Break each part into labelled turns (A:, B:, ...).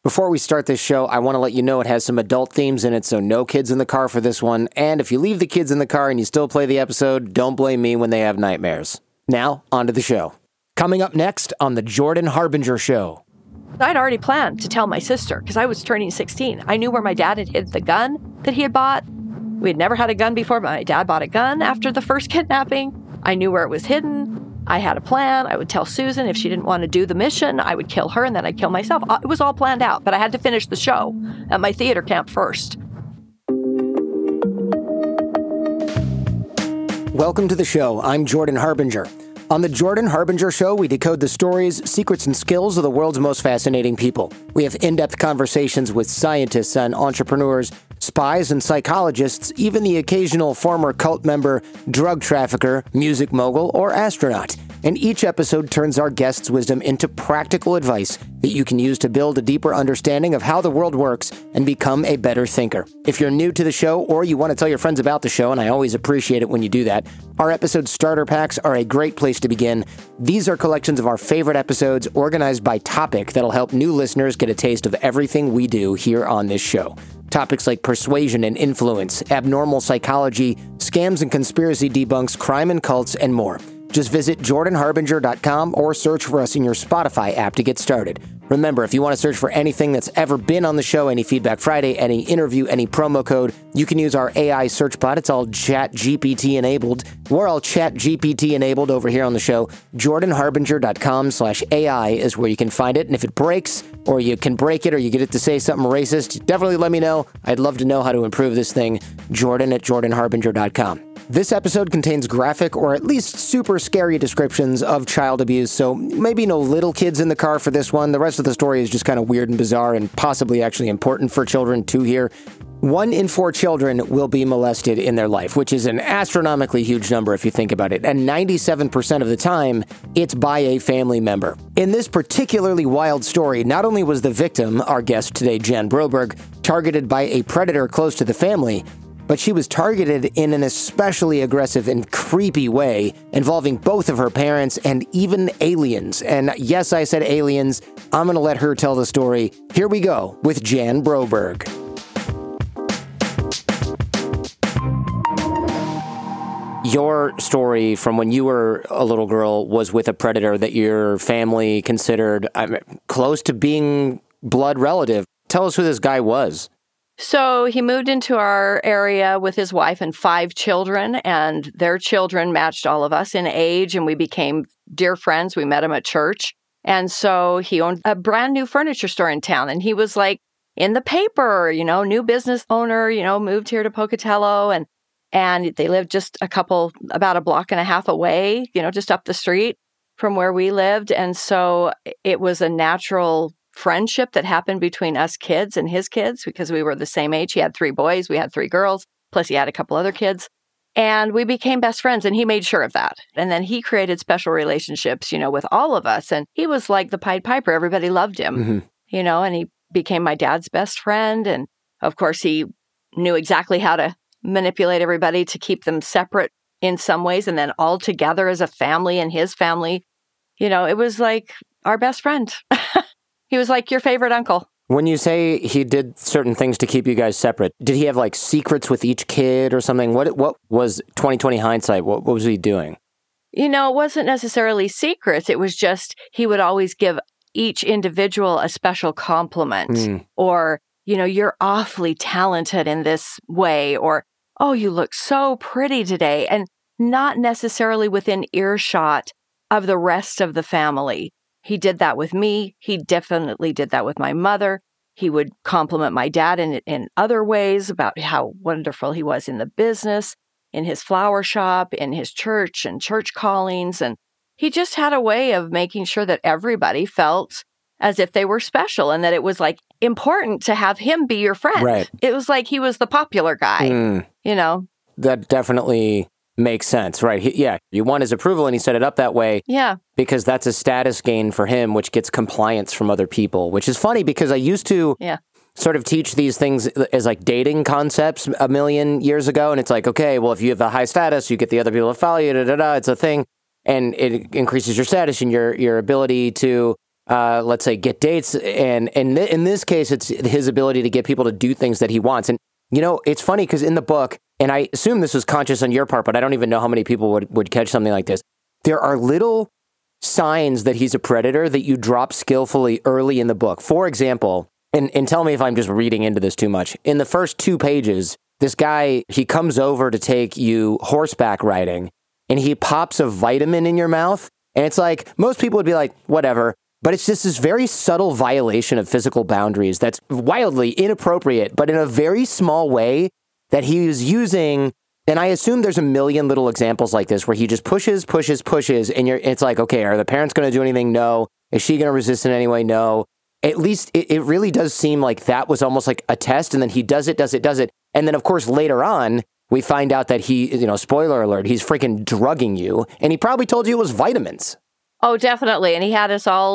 A: Before we start this show, I want to let you know it has some adult themes in it, so no kids in the car for this one. And if you leave the kids in the car and you still play the episode, don't blame me when they have nightmares. Now, on to the show. Coming up next on The Jordan Harbinger Show.
B: I'd already planned to tell my sister because I was turning 16. I knew where my dad had hid the gun that he had bought. We had never had a gun before, but my dad bought a gun after the first kidnapping. I knew where it was hidden. I had a plan. I would tell Susan if she didn't want to do the mission, I would kill her and then I'd kill myself. It was all planned out, but I had to finish the show at my theater camp first.
A: Welcome to the show. I'm Jordan Harbinger. On The Jordan Harbinger Show, we decode the stories, secrets, and skills of the world's most fascinating people. We have in-depth conversations with scientists and entrepreneurs, spies and psychologists, even the occasional former cult member, drug trafficker, music mogul, or astronaut. And each episode turns our guests' wisdom into practical advice that you can use to build a deeper understanding of how the world works and become a better thinker. If you're new to the show or you want to tell your friends about the show, and I always appreciate it when you do that, our episode starter packs are a great place to begin. These are collections of our favorite episodes organized by topic that'll help new listeners get a taste of everything we do here on this show. Topics like persuasion and influence, abnormal psychology, scams and conspiracy debunks, crime and cults, and more. Just visit jordanharbinger.com or search for us in your Spotify app to get started. Remember, if you want to search for anything that's ever been on the show, any Feedback Friday, any interview, any promo code, you can use our AI search bot. It's all ChatGPT enabled. We're all ChatGPT enabled over here on the show. jordanharbinger.com/AI is where you can find it. And if it breaks, or you can break it, or you get it to say something racist, definitely let me know. I'd love to know how to improve this thing. Jordan@jordanharbinger.com. This episode contains graphic or at least super scary descriptions of child abuse, so maybe no little kids in the car for this one. The rest of the story is just kind of weird and bizarre and possibly actually important for children to hear. 1 in 4 children will be molested in their life, which is an astronomically huge number if you think about it. And 97% of the time, it's by a family member. In this particularly wild story, not only was the victim, our guest today, Jan Broberg, targeted by a predator close to the family, but she was targeted in an especially aggressive and creepy way, involving both of her parents and even aliens. And yes, I said aliens. I'm going to let her tell the story. Here we go with Jan Broberg. Your story from when you were a little girl was with a predator that your family considered close to being blood relative. Tell us who this guy was.
B: So he moved into our area with his wife and 5 children, and their children matched all of us in age, and we became dear friends. We met him at church. And so he owned a brand new furniture store in town, and he was like in the paper, new business owner, moved here to Pocatello, and they lived just about a block and a half away, just up the street from where we lived. And so it was a natural friendship that happened between us kids and his kids because we were the same age. He had 3 boys, we had 3 girls, plus he had a couple other kids. And we became best friends, and he made sure of that. And then he created special relationships, with all of us. And he was like the Pied Piper. Everybody loved him, and he became my dad's best friend. And of course, he knew exactly how to manipulate everybody to keep them separate in some ways and then all together as a family and his family. It was like our best friend. He was like your favorite uncle.
A: When you say he did certain things to keep you guys separate, did he have like secrets with each kid or something? What was 2020 hindsight? What was he doing?
B: It wasn't necessarily secrets. It was just he would always give each individual a special compliment or, you're awfully talented in this way, or, oh, you look so pretty today. And not necessarily within earshot of the rest of the family. He did that with me. He definitely did that with my mother. He would compliment my dad in other ways about how wonderful he was in the business, in his flower shop, in his church and church callings. And he just had a way of making sure that everybody felt as if they were special and that it was like important to have him be your friend.
A: Right.
B: It was like he was the popular guy,
A: That definitely makes sense, right? You want his approval, and he set it up that way.
B: Yeah.
A: Because that's a status gain for him, which gets compliance from other people, which is funny because I used to sort of teach these things as like dating concepts a million years ago. And it's like, okay, well, if you have a high status, you get the other people to follow you, it's a thing. And it increases your status and your ability to let's say, get dates. And in this case, it's his ability to get people to do things that he wants. And, it's funny because in the book, and I assume this was conscious on your part, but I don't even know how many people would catch something like this. There are little signs that he's a predator that you drop skillfully early in the book. For example, and tell me if I'm just reading into this too much. In the first 2 pages, this guy, he comes over to take you horseback riding, and he pops a vitamin in your mouth. And it's like, most people would be like, whatever. But it's just this very subtle violation of physical boundaries that's wildly inappropriate, but in a very small way that he was using. And I assume there's a million little examples like this where he just pushes, and it's like, okay, are the parents going to do anything? No. Is she going to resist in any way? No. At least it really does seem like that was almost like a test, and then he does it. And then, of course, later on, we find out that he, spoiler alert, he's freaking drugging you, and he probably told you it was vitamins.
B: Oh, definitely. And he had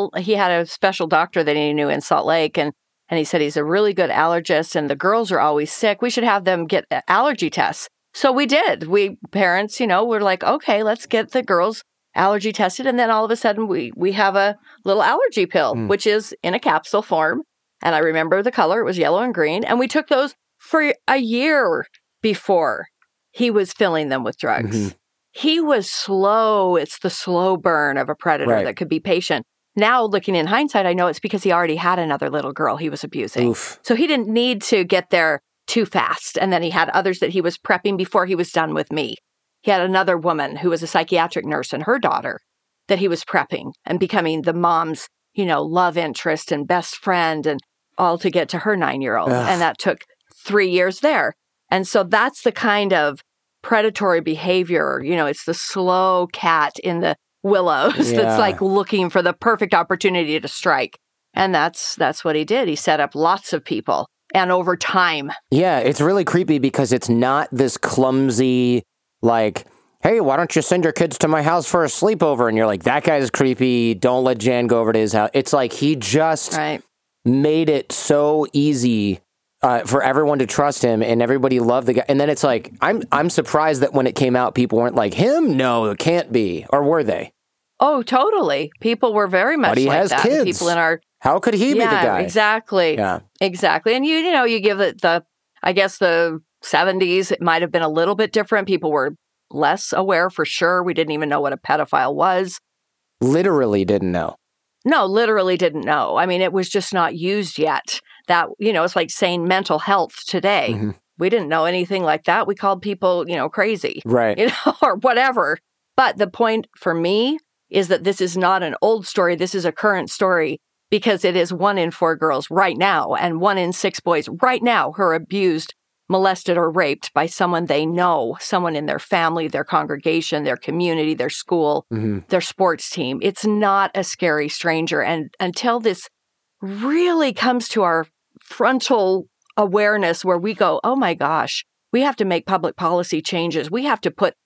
B: a special doctor that he knew in Salt Lake, and he said he's a really good allergist, and the girls are always sick. We should have them get allergy tests. So we did. We parents, we're like, okay, let's get the girls allergy tested. And then all of a sudden we have a little allergy pill, which is in a capsule form. And I remember the color, it was yellow and green. And we took those for a year before he was filling them with drugs. Mm-hmm. He was slow. It's the slow burn of a predator that could be patient. Now, looking in hindsight, I know it's because he already had another little girl he was abusing. Oof. So he didn't need to get there too fast. And then he had others that he was prepping before he was done with me. He had another woman who was a psychiatric nurse and her daughter that he was prepping and becoming the mom's, love interest and best friend, and all to get to her 9-year-old. And that took 3 years there. And so that's the kind of predatory behavior, it's the slow cat in the willows that's like looking for the perfect opportunity to strike. And that's what he did. He set up lots of people. And over time. Yeah, it's really creepy because it's not this clumsy, like, hey, why don't you send your kids to my house for a sleepover? And you're like, that guy's creepy. Don't let Jan go over to his house. It's like he just made it so easy for everyone to trust him, and everybody loved the guy. And then it's like, I'm surprised that when it came out, people weren't like, him? No, it can't be. Or were they? Oh, totally. People were very much like that. Kids. People in our... How could he be the guy? Exactly. Yeah, exactly. And you give it I guess the 70s, it might have been a little bit different. People were less aware for sure. We didn't even know what a pedophile was. Literally didn't know. No, literally didn't know. I mean, it was just not used yet. That, it's like saying mental health today. Mm-hmm. We didn't know anything like that. We called people, crazy. Right. Or whatever. But the point for me is that this is not an old story. This is a current story. Because it is 1 in 4 girls right now and 1 in 6 boys right now who are abused, molested, or raped by someone they know, someone in their family, their congregation, their community, their school, their sports team. It's not a scary stranger. And until this really comes to our frontal awareness where we go, oh my gosh, we have to make public policy changes. We have to put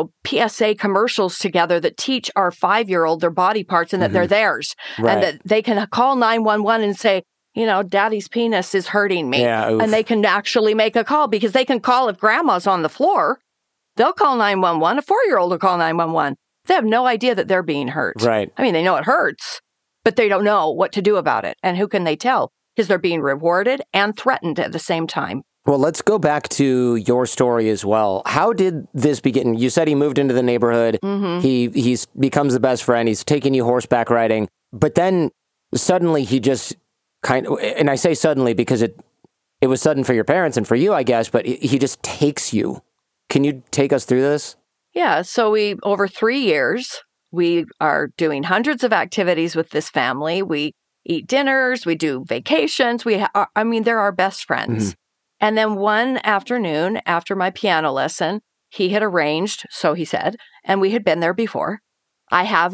B: PSA commercials together that teach our 5-year-old their body parts and that they're theirs. Right. And that they can call 911 and say, daddy's penis is hurting me. Yeah, and they can actually make a call because they can call if grandma's on the floor. They'll call 911. A 4-year-old will call 911. They have no idea that they're being hurt. Right. I mean, they know it hurts, but they don't know what to do about it. And who can they tell? Because they're being rewarded and threatened at the same time. Well, let's go back to your story as well. How did this begin? You said he moved into the neighborhood. Mm-hmm. He becomes the best friend. He's taking you horseback riding. But then suddenly he just kind of, and I say suddenly because it was sudden for your parents and for you, I guess, but he just takes you. Can you take us through this? Yeah. So over 3 years, we are doing hundreds of activities with this family. We eat dinners. We do vacations. They're our best friends. Mm-hmm. And then one afternoon after my piano lesson, he had arranged, so he said, and we had been there before. I have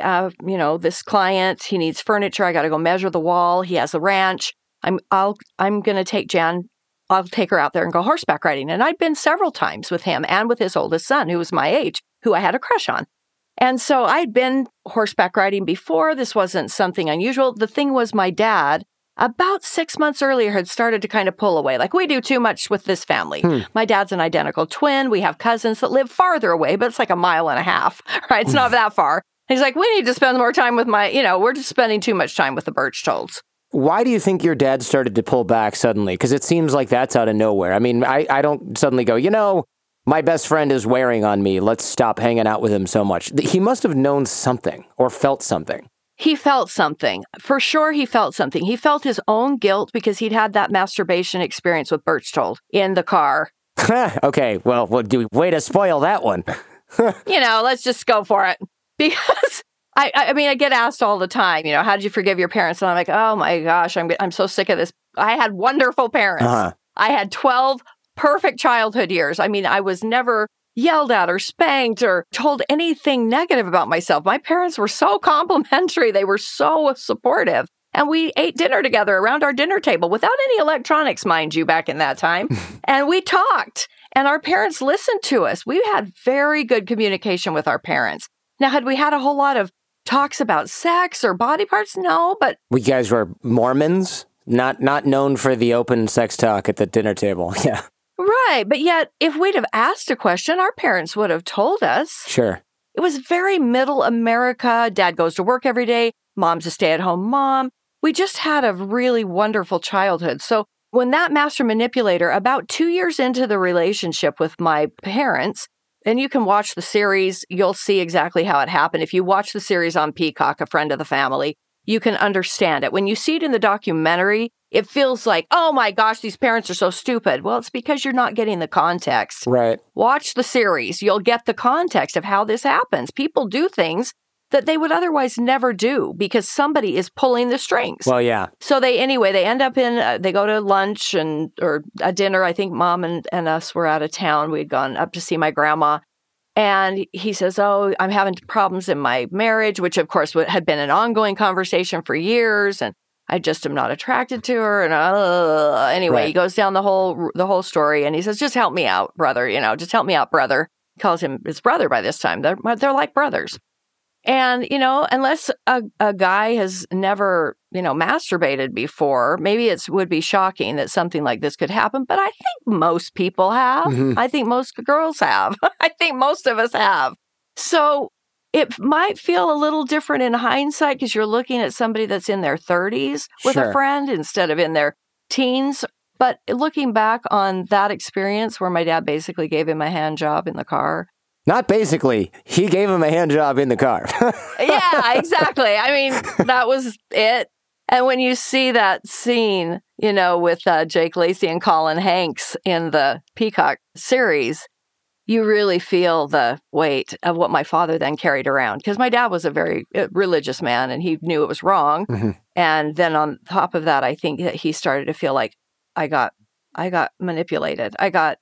B: this client, he needs furniture. I got to go measure the wall. He has a ranch. I'm going to take Jan. I'll take her out there and go horseback riding. And I'd been several times with him and with his oldest son, who was my age, who I had a crush on. And so I'd been horseback riding before. This wasn't something unusual. The thing was my dad, about 6 months earlier, had started to kind of pull away. Like, we do too much with this family. My dad's an identical twin. We have cousins that live farther away, but it's like 1.5 miles, right? It's not that far. He's like, we need to spend more time with we're just spending too much time with the Berchtolds.
A: Why do you think your dad started to pull back suddenly? Because it seems like that's out of nowhere. I mean, I don't suddenly go, my best friend is wearing on me. Let's stop hanging out with him so much. He must have known something or felt something.
B: He felt something. For sure, he felt something. He felt his own guilt because he'd had that masturbation experience with Berchtold in the car.
A: Okay, well, way to spoil that one.
B: Let's just go for it. Because I get asked all the time, how did you forgive your parents? And I'm like, oh my gosh, I'm so sick of this. I had wonderful parents. Uh-huh. I had 12 perfect childhood years. I mean, I was never yelled at or spanked or told anything negative about myself. My parents were so complimentary. They were so supportive. And we ate dinner together around our dinner table without any electronics, mind you, back in that time. And we talked. And our parents listened to us. We had very good communication with our parents. Now, had we had a whole lot of talks about sex or body parts? No, but...
A: We guys were Mormons, not known for the open sex talk at the dinner table. Yeah.
B: Right. But yet, if we'd have asked a question, our parents would have told us.
A: Sure.
B: It was very middle America. Dad goes to work every day. Mom's a stay-at-home mom. We just had a really wonderful childhood. So when that master manipulator, about 2 years into the relationship with my parents, and you can watch the series, you'll see exactly how it happened. If you watch the series on Peacock, A Friend of the Family, you can understand it. When you see it in the documentary, it feels like, oh my gosh, these parents are so stupid. Well, it's because you're not getting the context.
A: Right.
B: Watch the series. You'll get the context of how this happens. People do things that they would otherwise never do because somebody is pulling the strings.
A: Well, yeah.
B: So they end up they go to lunch or a dinner. I think Mom and us were out of town. We'd gone up to see my grandma. And he says, oh, I'm having problems in my marriage, which of course had been an ongoing conversation for years. And I just am not attracted to her. And anyway, right. He goes down the whole story and he says, just help me out, brother. Just help me out, brother. He calls him his brother by this time. They're like brothers. And, unless a guy has never, masturbated before, maybe it would be shocking that something like this could happen. But I think most people have. Mm-hmm. I think most girls have. I think most of us have. So it might feel a little different in hindsight because you're looking at somebody that's in their 30s with a friend instead of in their teens. But looking back on that experience where my dad basically gave him a hand job in the car.
A: Not basically. He gave him a hand job in the car.
B: Yeah, exactly. I mean, that was it. And when you see that scene, with Jake Lacy and Colin Hanks in the Peacock series, you really feel the weight of what my father then carried around. Because my dad was a very religious man and he knew it was wrong. Mm-hmm. And then on top of that, I think that he started to feel like I got manipulated.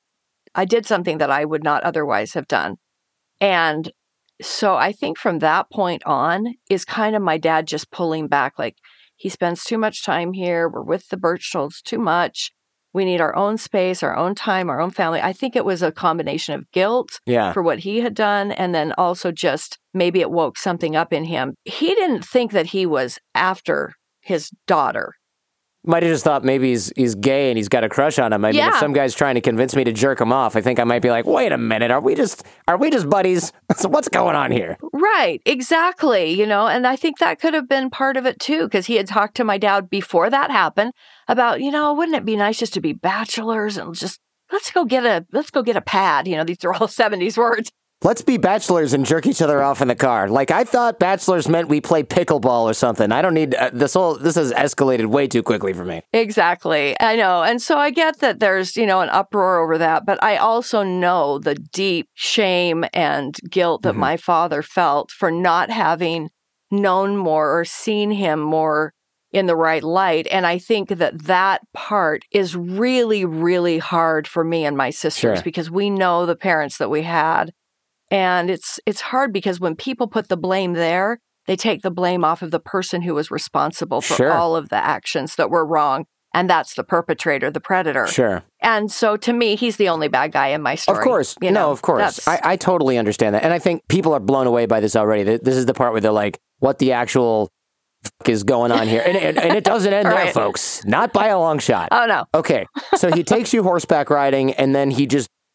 B: I did something that I would not otherwise have done. And so I think from that point on is kind of my dad just pulling back, like he spends too much time here. We're with the Berchtolds too much. We need our own space, our own time, our own family. I think it was a combination of guilt for what he had done. And then also just maybe it woke something up in him. He didn't think that he was after his daughter.
A: Might have just thought maybe he's gay and he's got a crush on him. I mean, if some guy's trying to convince me to jerk him off, I think I might be like, wait a minute, are we just buddies? So what's going on here?
B: Right, exactly. And I think that could have been part of it too, because he had talked to my dad before that happened about, wouldn't it be nice just to be bachelors and just let's go get a pad. These are all 70s words.
A: Let's be bachelors and jerk each other off in the car. Like, I thought bachelors meant we play pickleball or something. I don't need this has escalated way too quickly for me.
B: Exactly. I know. And so I get that there's, an uproar over that, but I also know the deep shame and guilt that my father felt for not having known more or seen him more in the right light. And I think that part is really, really hard for me and my sisters because we know the parents that we had. And it's hard because when people put the blame there, they take the blame off of the person who was responsible for all of the actions that were wrong. And that's the perpetrator, the predator.
A: Sure.
B: And so to me, he's the only bad guy in my story.
A: Of course. Of course. I totally understand that. And I think people are blown away by this already. This is the part where they're like, what the actual is going on here? And it doesn't end there, folks. Not by a long shot.
B: Oh, no.
A: Okay. So he takes you horseback riding and then he just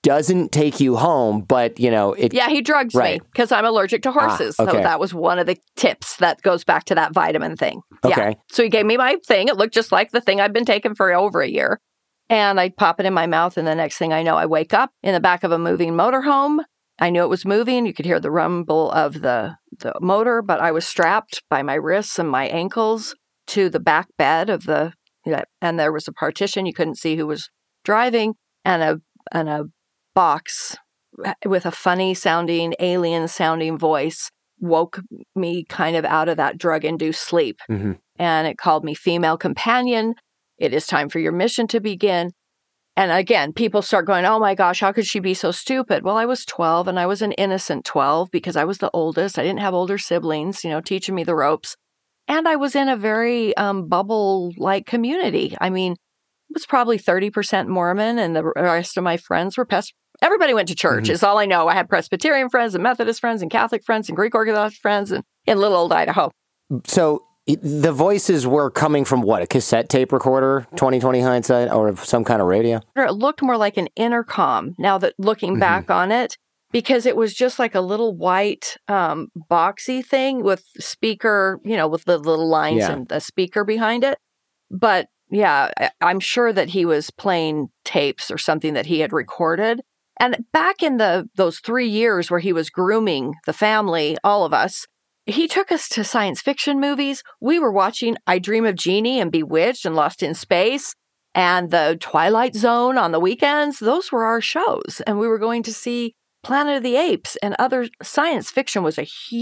A: doesn't take you home, but,
B: Yeah, he drugs me because I'm allergic to horses.
A: Okay.
B: So that was one of the tips that goes back to that vitamin thing.
A: Okay.
B: Yeah. So he gave me my thing. It looked just like the thing I'd been taking for over a year. And I'd pop it in my mouth, and the next thing I know, I wake up in the back of a moving motorhome. I knew it was moving. You could hear the rumble of the motor, but I was strapped by my wrists and my ankles to the back bed of and there was a partition. You couldn't see who was driving, and a box with a funny sounding, alien sounding voice woke me kind of out of that drug-induced sleep.
A: Mm-hmm.
B: And it called me female companion. It is time for your mission to begin. And again, people start going, oh my gosh, how could she be so stupid? Well, I was 12 and I was an innocent 12 because I was the oldest. I didn't have older siblings, teaching me the ropes. And I was in a very bubble-like community. I mean, it was probably 30% Mormon, and the rest of my friends were everybody went to church, is all I know. I had Presbyterian friends and Methodist friends and Catholic friends and Greek Orthodox friends in little old Idaho.
A: So the voices were coming from what, a cassette tape recorder, 20/20 hindsight, or some kind of radio?
B: It looked more like an intercom now that looking back on it, because it was just like a little white boxy thing with speaker, with the little lines and the speaker behind it. But yeah, I'm sure that he was playing tapes or something that he had recorded. And back in those 3 years where he was grooming the family, all of us, he took us to science fiction movies. We were watching I Dream of Jeannie and Bewitched and Lost in Space and the Twilight Zone on the weekends. Those were our shows. And we were going to see Planet of the Apes and other science fiction was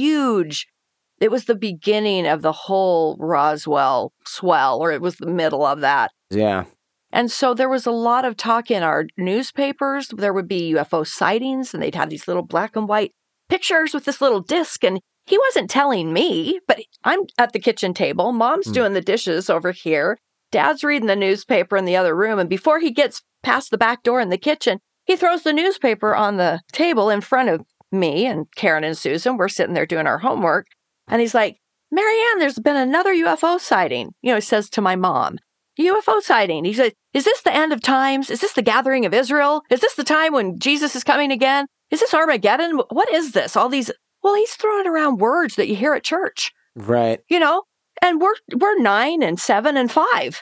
B: it was the beginning of the whole Roswell swell, or it was the middle of that.
A: Yeah.
B: And so there was a lot of talk in our newspapers. There would be UFO sightings, and they'd have these little black and white pictures with this little disc. And he wasn't telling me, but I'm at the kitchen table. Mom's doing the dishes over here. Dad's reading the newspaper in the other room. And before he gets past the back door in the kitchen, he throws the newspaper on the table in front of me and Karen and Susan. We're sitting there doing our homework. And he's like, Marianne, there's been another UFO sighting. He says to my mom, UFO sighting. He said, is this the end of times? Is this the gathering of Israel? Is this the time when Jesus is coming again? Is this Armageddon? What is this? All these, well, he's throwing around words that you hear at church.
A: Right.
B: And we're 9 and 7 and 5,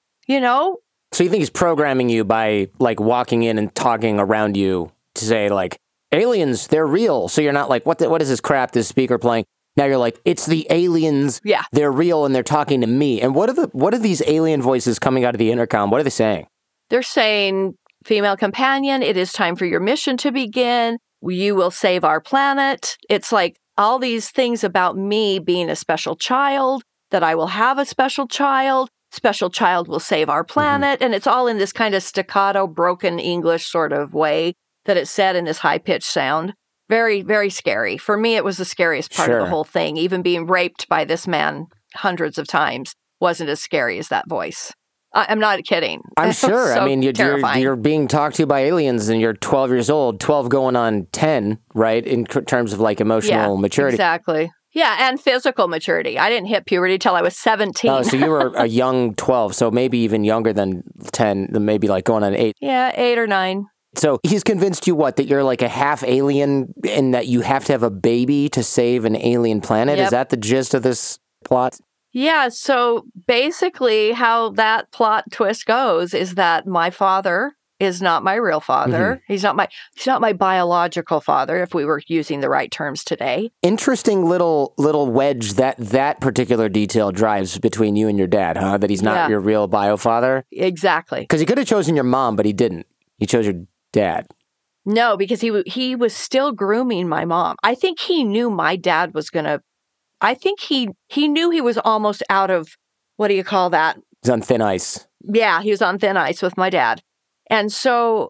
A: So you think he's programming you by like walking in and talking around you to say like, aliens, they're real. So you're not like, what is this crap, this speaker playing? Now you're like, it's the aliens.
B: Yeah.
A: They're real and they're talking to me. And what are these alien voices coming out of the intercom? What are they saying?
B: They're saying, female companion, it is time for your mission to begin. You will save our planet. It's like all these things about me being a special child, that I will have a special child will save our planet. And it's all in this kind of staccato, broken English sort of way that it's said in this high-pitched sound. Very, very scary. For me, it was the scariest part of the whole thing. Even being raped by this man hundreds of times wasn't as scary as that voice. I'm not kidding.
A: I'm sure.
B: So
A: I mean, you're being talked to by aliens and you're 12 years old, 12 going on 10, right? In terms of like emotional maturity.
B: Exactly. Yeah, and physical maturity. I didn't hit puberty till I was 17.
A: Oh, so you were a young 12, so maybe even younger than 10, maybe like going on 8.
B: Yeah, 8 or 9.
A: So he's convinced you that you're like a half alien and that you have to have a baby to save an alien planet?
B: Yep.
A: Is that the gist of this plot?
B: Yeah, so basically how that plot twist goes is that my father is not my real father. He's not my biological father, if we were using the right terms today.
A: Interesting little wedge that particular detail drives between you and your dad, huh? That he's not your real bio father?
B: Exactly.
A: Because he could have chosen your mom, but he didn't. He chose your dad.
B: No, because he was still grooming my mom. I think he knew my dad was going to, I think he knew he was almost out of, what do you call that?
A: He's on thin ice.
B: Yeah, he was on thin ice with my dad. And so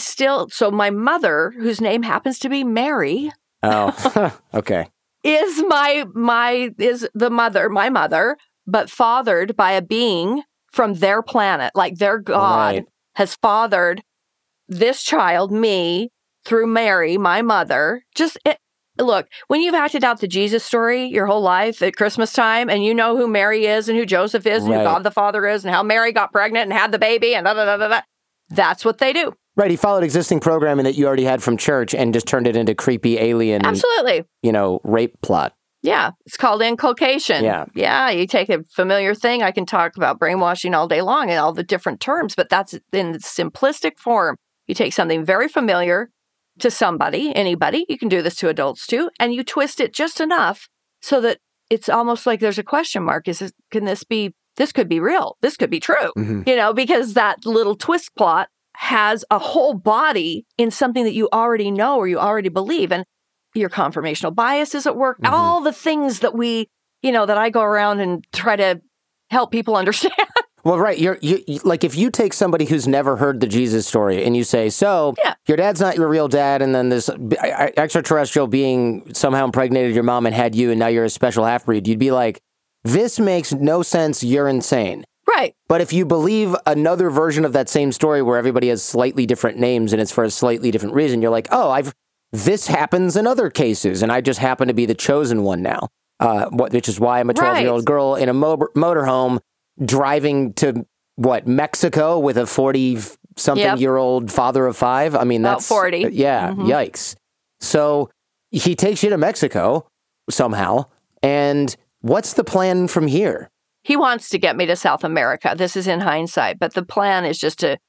B: so my mother, whose name happens to be Mary.
A: Oh, okay.
B: Is my mother, but fathered by a being from their planet, like their God has fathered this child, me, through Mary, my mother. Look, when you've acted out the Jesus story your whole life at Christmas time, and you know who Mary is and who Joseph is and who God the Father is and how Mary got pregnant and had the baby and da-da-da-da-da, that's what they do.
A: Right. He followed existing programming that you already had from church and just turned it into creepy alien,
B: Absolutely.
A: Rape plot.
B: Yeah. It's called inculcation.
A: Yeah.
B: Yeah. You take a familiar thing. I can talk about brainwashing all day long and all the different terms, but that's in simplistic form. You take something very familiar to somebody, anybody, you can do this to adults too, and you twist it just enough so that it's almost like there's a question mark. This could be real. This could be true, because that little twist plot has a whole body in something that you already know or you already believe. And your confirmational bias is at work. All the things that that I go around and try to help people understand.
A: Well, right. You like if you take somebody who's never heard the Jesus story and you say, your dad's not your real dad, and then this extraterrestrial being somehow impregnated your mom and had you, and now you're a special half-breed, you'd be like, this makes no sense. You're insane.
B: Right.
A: But if you believe another version of that same story where everybody has slightly different names and it's for a slightly different reason, you're like, this happens in other cases, and I just happen to be the chosen one now, which is why I'm a 12-year-old girl in a motorhome driving to, Mexico with a 40-something-year-old father of 5? I mean, that's...
B: About 40.
A: Yeah, yikes. So he takes you to Mexico somehow, and what's the plan from here?
B: He wants to get me to South America. This is in hindsight, but the plan is just to,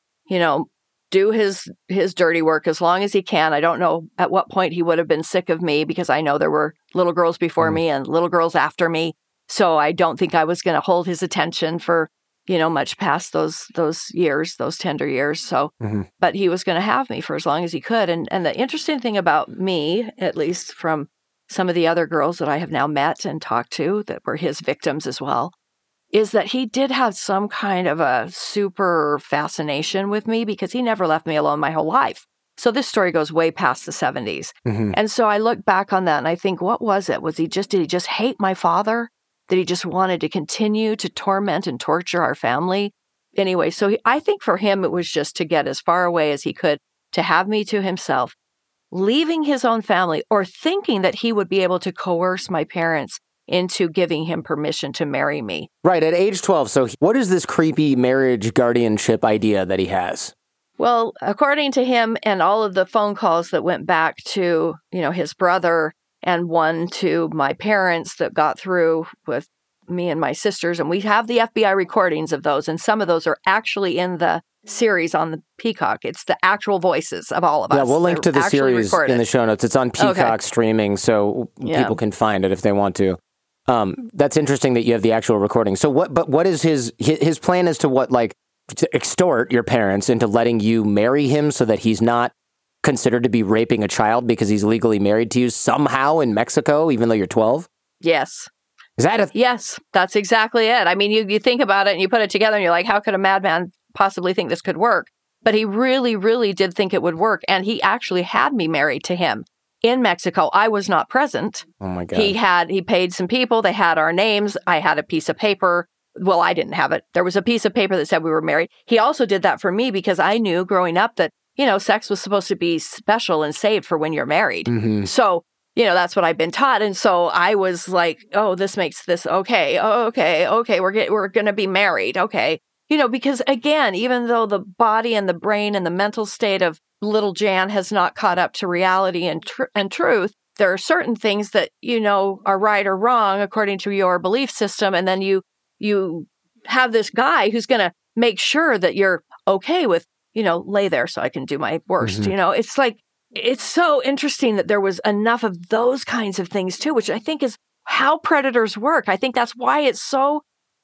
B: do his dirty work as long as he can. I don't know at what point he would have been sick of me, because I know there were little girls before me and little girls after me. So I don't think I was going to hold his attention for, much past those years, those tender years. So, but he was going to have me for as long as he could. And the interesting thing about me, at least from some of the other girls that I have now met and talked to that were his victims as well, is that he did have some kind of a super fascination with me, because he never left me alone my whole life. So this story goes way past the 70s. And so I look back on that and I think, what was it? Did he just hate my father? That he just wanted to continue to torment and torture our family? Anyway, so I think for him, it was just to get as far away as he could, to have me to himself, leaving his own family, or thinking that he would be able to coerce my parents into giving him permission to marry me.
A: Right, at age 12. So what is this creepy marriage guardianship idea that he has?
B: Well, according to him and all of the phone calls that went back to, his brother and one to my parents that got through with me and my sisters, and we have the FBI recordings of those, and some of those are actually in the series on the Peacock. It's the actual voices of all of us.
A: Yeah, we'll link to the series in the show notes. It's on Peacock streaming, so people can find it if they want to. That's interesting that you have the actual recording. So what is his plan as to what, to extort your parents into letting you marry him so that he's not considered to be raping a child because he's legally married to you somehow in Mexico, even though you're 12?
B: Yes.
A: Is that
B: Yes, that's exactly it. I mean, you think about it and you put it together and you're like, how could a madman possibly think this could work? But he really, really did think it would work. And he actually had me married to him in Mexico. I was not present.
A: Oh my God.
B: He paid some people. They had our names. I had a piece of paper. Well, I didn't have it. There was a piece of paper that said we were married. He also did that for me because I knew growing up that, sex was supposed to be special and saved for when you're married. So, that's what I've been taught. And so I was like, oh, this makes this okay. Oh, okay. We're going to be married. Okay. Because again, even though the body and the brain and the mental state of little Jan has not caught up to reality and truth, there are certain things that, are right or wrong according to your belief system. And then you have this guy who's going to make sure that you're okay with, lay there so I can do my worst. It's like, it's so interesting that there was enough of those kinds of things too, which I think is how predators work. I think that's why it's so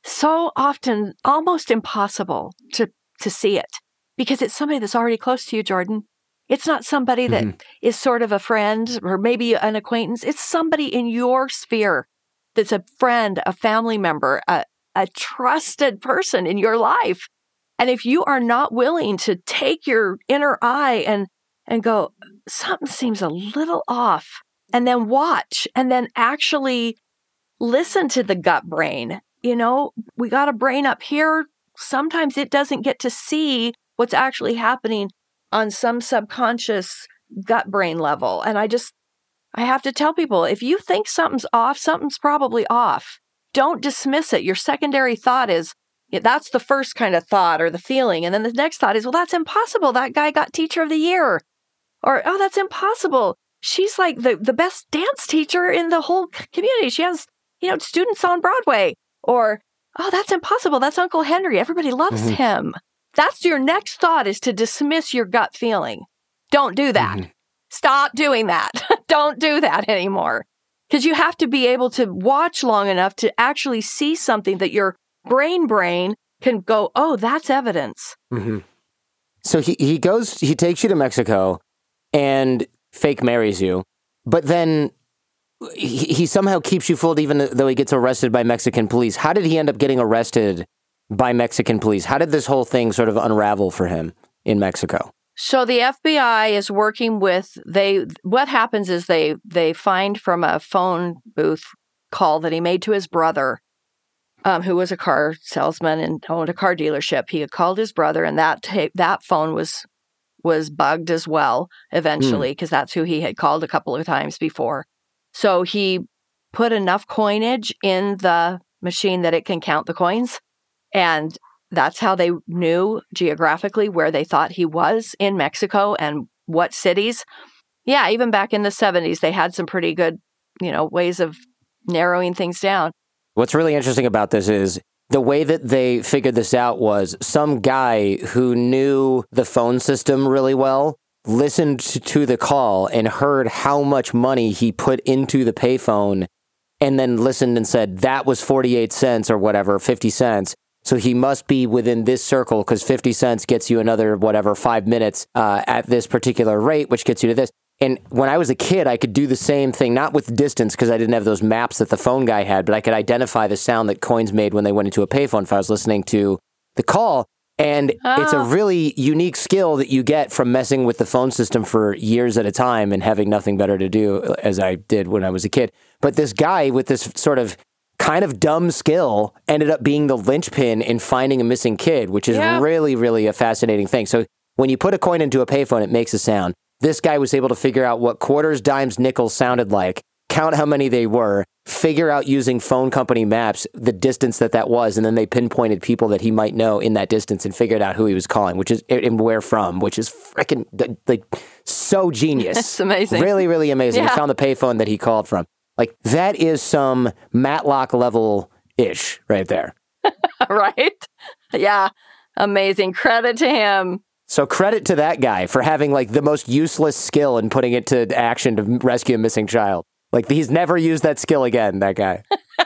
B: often almost impossible to see it, because it's somebody that's already close to you, Jordan. It's not somebody that is sort of a friend or maybe an acquaintance. It's somebody in your sphere that's a friend, a family member, a trusted person in your life. And if you are not willing to take your inner eye and go, something seems a little off, and then watch, and then actually listen to the gut brain. We got a brain up here. Sometimes it doesn't get to see what's actually happening on some subconscious gut brain level. And I have to tell people, if you think something's off, something's probably off. Don't dismiss it. Your secondary thought is, That's the first kind of thought or the feeling. And then the next thought is, well, that's impossible. That guy got teacher of the year. Or, oh, that's impossible. She's like the best dance teacher in the whole community. She has, students on Broadway. Or, oh, that's impossible. That's Uncle Henry. Everybody loves him. That's your next thought, is to dismiss your gut feeling. Don't do that. Stop doing that. Don't do that anymore. Because you have to be able to watch long enough to actually see something that your brain can go, oh, that's evidence.
A: So he takes you to Mexico and fake marries you, but then he somehow keeps you fooled even though he gets arrested by Mexican police. How did he end up getting arrested by Mexican police? How did this whole thing sort of unravel for him in Mexico?
B: So the FBI is working with, what happens is they find from a phone booth call that he made to his brother, who was a car salesman and owned a car dealership. He had called his brother, and that phone was bugged as well eventually, because that's who he had called a couple of times before. So he put enough coinage in the machine that it can count the coins, and that's how they knew geographically where they thought he was in Mexico and what cities. Yeah, even back in the 70s, they had some pretty good, ways of narrowing things down.
A: What's really interesting about this is the way that they figured this out was some guy who knew the phone system really well listened to the call and heard how much money he put into the payphone, and then listened and said, that was 48 cents or whatever, 50 cents. So he must be within this circle because 50 cents gets you another, 5 minutes at this particular rate, which gets you to this. And when I was a kid, I could do the same thing, not with distance because I didn't have those maps that the phone guy had, but I could identify the sound that coins made when they went into a payphone if I was listening to the call. And it's a really unique skill that you get from messing with the phone system for years at a time and having nothing better to do, as I did when I was a kid. But this guy with this sort of kind of dumb skill ended up being the linchpin in finding a missing kid, which is really, really a fascinating thing. So when you put a coin into a payphone, it makes a sound. This guy was able to figure out what quarters, dimes, nickels sounded like, count how many they were, figure out using phone company maps the distance that was, and then they pinpointed people that he might know in that distance and figured out who he was calling, which is and where from, which is freaking like so genius.
B: It's amazing.
A: Really, really amazing. He found the payphone that he called from. Like, that is some Matlock level-ish right there.
B: Right? Yeah. Amazing. Credit to him.
A: So credit to that guy for having like the most useless skill and putting it to action to rescue a missing child. Like, he's never used that skill again, that guy.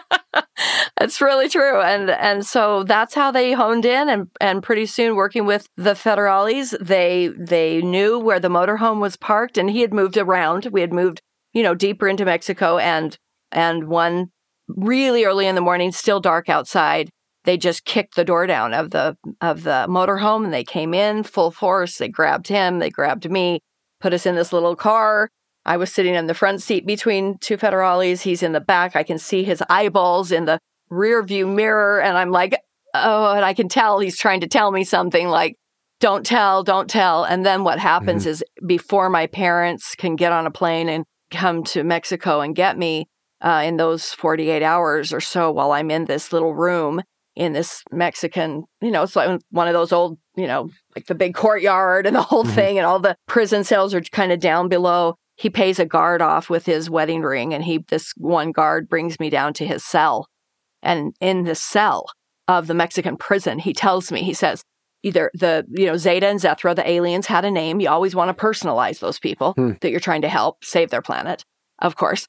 B: That's really true. And so that's how they honed in, and pretty soon, working with the federales, they knew where the motorhome was parked, and he had moved around. We had moved, deeper into Mexico, and one really early in the morning, still dark outside, they just kicked the door down of the motorhome, and they came in full force. They grabbed him, they grabbed me, put us in this little car. I was sitting in the front seat between two federales. He's in the back. I can see his eyeballs in the rear view mirror. And I'm like, oh, and I can tell he's trying to tell me something like, don't tell. And then what happens is, before my parents can get on a plane and come to Mexico and get me in those 48 hours or so, while I'm in this little room in this Mexican, it's like one of those old, like the big courtyard and the whole thing, and all the prison cells are kind of down below. He pays a guard off with his wedding ring, and this one guard brings me down to his cell. And in the cell of the Mexican prison, he tells me, he says, either Zeta and Zethra, the aliens, had a name. You always want to personalize those people that you're trying to help save their planet, of course.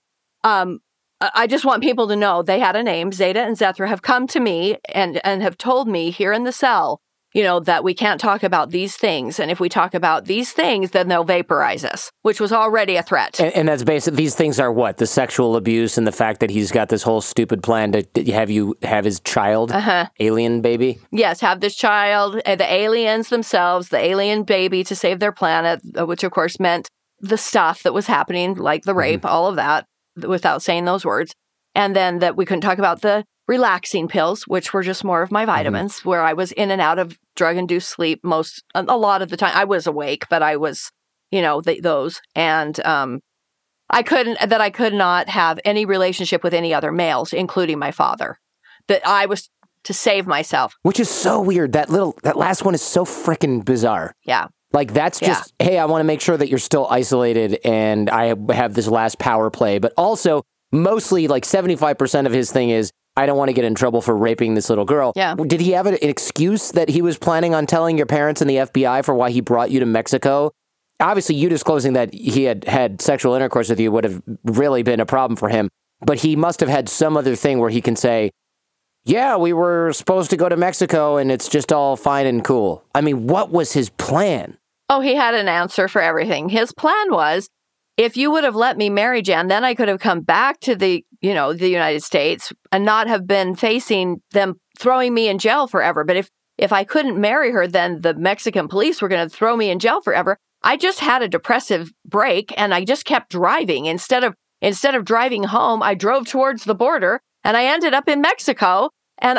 B: I just want people to know they had a name. Zeta and Zethra have come to me and have told me here in the cell, that we can't talk about these things. And if we talk about these things, then they'll vaporize us, which was already a threat.
A: And that's basically, these things are what? The sexual abuse and the fact that he's got this whole stupid plan to have you have his child, alien baby?
B: Yes, have this child, the aliens themselves, the alien baby to save their planet, which of course meant the stuff that was happening, like the rape, all of that, without saying those words. And then that we couldn't talk about the relaxing pills, which were just more of my vitamins, where I was in and out of drug-induced sleep a lot of the time. I was awake, but I was, those. And I could not have any relationship with any other males, including my father. That I was to save myself.
A: Which is so weird. That last one is so freaking bizarre.
B: Yeah.
A: Like, that's just, hey, I want to make sure that you're still isolated and I have this last power play. But also, mostly, like, 75% of his thing is, I don't want to get in trouble for raping this little girl.
B: Yeah.
A: Did he have an excuse that he was planning on telling your parents and the FBI for why he brought you to Mexico? Obviously, you disclosing that he had sexual intercourse with you would have really been a problem for him. But he must have had some other thing where he can say, yeah, we were supposed to go to Mexico and it's just all fine and cool. I mean, what was his plan?
B: Oh, he had an answer for everything. His plan was, if you would have let me marry Jan, then I could have come back to the United States and not have been facing them throwing me in jail forever. But if I couldn't marry her, then the Mexican police were going to throw me in jail forever. I just had a depressive break and I just kept driving. Instead of driving home, I drove towards the border and I ended up in Mexico. And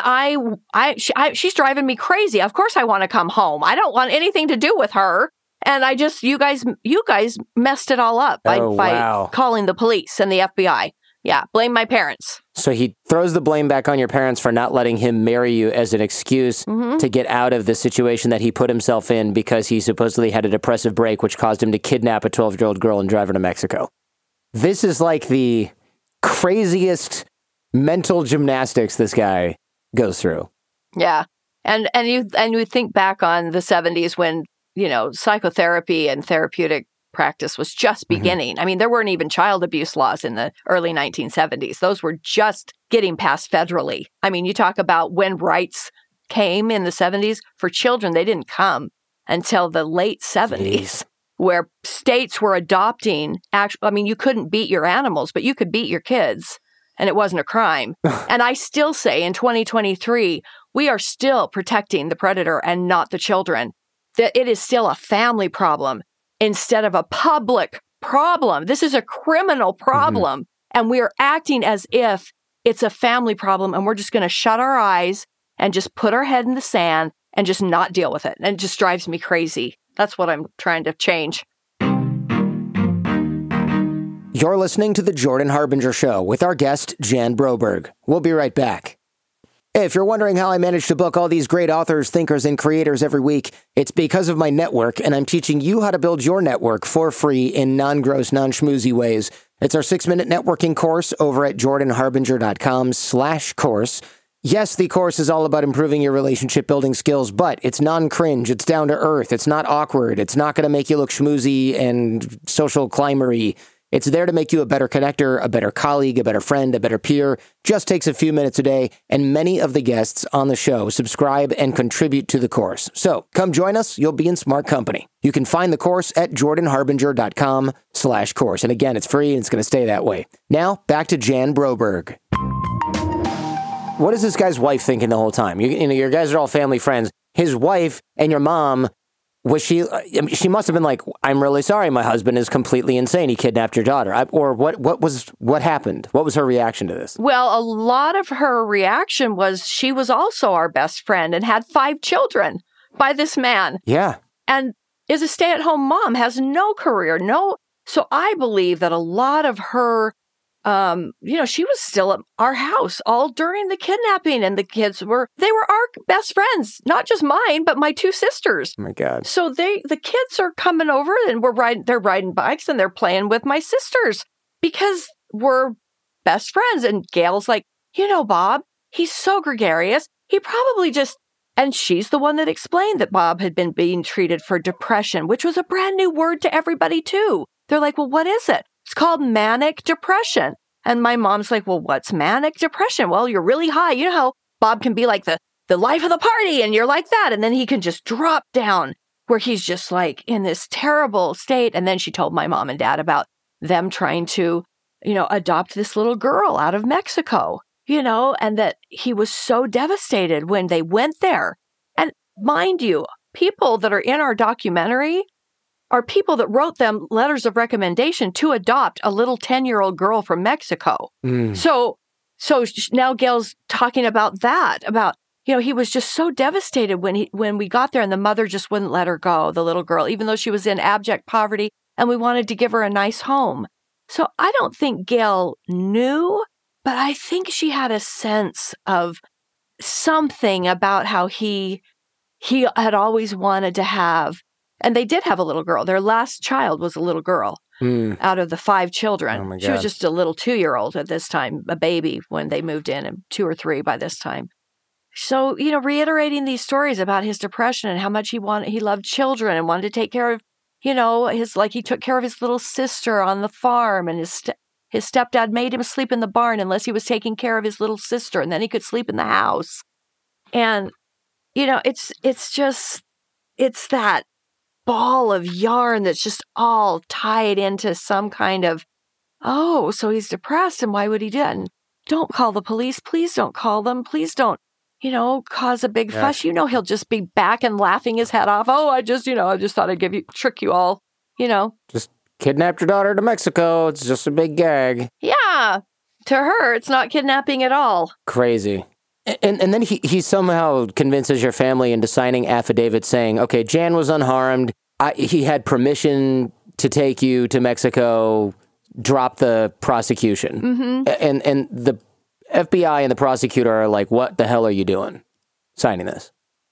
B: she's driving me crazy. Of course I want to come home. I don't want anything to do with her. And you guys messed it all up by calling the police and the FBI. Yeah, blame my parents.
A: So he throws the blame back on your parents for not letting him marry you as an excuse to get out of the situation that he put himself in because he supposedly had a depressive break, which caused him to kidnap a 12-year-old girl and drive her to Mexico. This is like the craziest mental gymnastics this guy goes through.
B: Yeah. And you think back on the 70s when, psychotherapy and therapeutic practice was just beginning. I mean, there weren't even child abuse laws in the early 1970s. Those were just getting passed federally. I mean, you talk about when rights came in the 70s for children, they didn't come until the late 70s, where states were adopting you couldn't beat your animals, but you could beat your kids. And it wasn't a crime. And I still say in 2023, we are still protecting the predator and not the children. That it is still a family problem instead of a public problem. This is a criminal problem. And we are acting as if it's a family problem and we're just going to shut our eyes and just put our head in the sand and just not deal with it. And it just drives me crazy. That's what I'm trying to change.
A: You're listening to The Jordan Harbinger Show with our guest, Jan Broberg. We'll be right back. If you're wondering how I manage to book all these great authors, thinkers, and creators every week, it's because of my network, and I'm teaching you how to build your network for free in non-gross, non-schmoozy ways. It's our 6-minute networking course over at jordanharbinger.com/course. Yes, the course is all about improving your relationship building skills, but it's non-cringe, it's down to earth, it's not awkward, it's not going to make you look schmoozy and social climbery. It's there to make you a better connector, a better colleague, a better friend, a better peer. Just takes a few minutes a day, and many of the guests on the show subscribe and contribute to the course. So come join us. You'll be in smart company. You can find the course at jordanharbinger.com/course. And again, it's free and it's going to stay that way. Now, back to Jan Broberg. What is this guy's wife thinking the whole time? Your guys are all family friends. His wife and your mom, she must have been like, I'm really sorry, my husband is completely insane. He kidnapped your daughter. What happened? What was her reaction to this?
B: Well, a lot of her reaction was she was also our best friend and had 5 children by this man.
A: Yeah.
B: And is a stay-at-home mom, has no career, So I believe that a lot of her, she was still at our house all during the kidnapping, and the kids were our best friends, not just mine, but my 2 sisters.
A: Oh my God.
B: So the kids are coming over and they're riding bikes and they're playing with my sisters because we're best friends. And Gail's like, Bob, he's so gregarious. He probably and she's the one that explained that Bob had been being treated for depression, which was a brand new word to everybody too. They're like, well, what is it? It's called manic depression. And my mom's like, well, what's manic depression? Well, you're really high. You know how Bob can be like the life of the party and you're like that. And then he can just drop down where he's just like in this terrible state. And then she told my mom and dad about them trying to, adopt this little girl out of Mexico, and that he was so devastated when they went there. And mind you, people that are in our documentary are people that wrote them letters of recommendation to adopt a little 10-year-old girl from Mexico. So now Gail's talking about that, he was just so devastated when we got there and the mother just wouldn't let her go, the little girl, even though she was in abject poverty and we wanted to give her a nice home. So I don't think Gail knew, but I think she had a sense of something about how he had always wanted to have, and they did have a little girl. Their last child was a little girl out of the 5 children.
A: Oh my God.
B: She was just a little 2-year-old at this time, a baby when they moved in, and 2 or 3 by this time. So, reiterating these stories about his depression and how much he loved children and wanted to take care of, he took care of his little sister on the farm, and his stepdad made him sleep in the barn unless he was taking care of his little sister, and then he could sleep in the house. And, it's that ball of yarn that's just all tied into some kind of, oh, so he's depressed, and why would he do that? And don't call the police. Please don't call them. Please don't, cause a big fuss. He'll just be back and laughing his head off. Oh, I just thought I'd trick you all,
A: Just kidnapped your daughter to Mexico. It's just a big gag.
B: Yeah. To her, it's not kidnapping at all.
A: Crazy. And then he somehow convinces your family into signing affidavits saying, okay, Jan was unharmed. He had permission to take you to Mexico. Drop the prosecution.
B: Mm-hmm.
A: And the FBI and the prosecutor are like, what the hell are you doing signing this?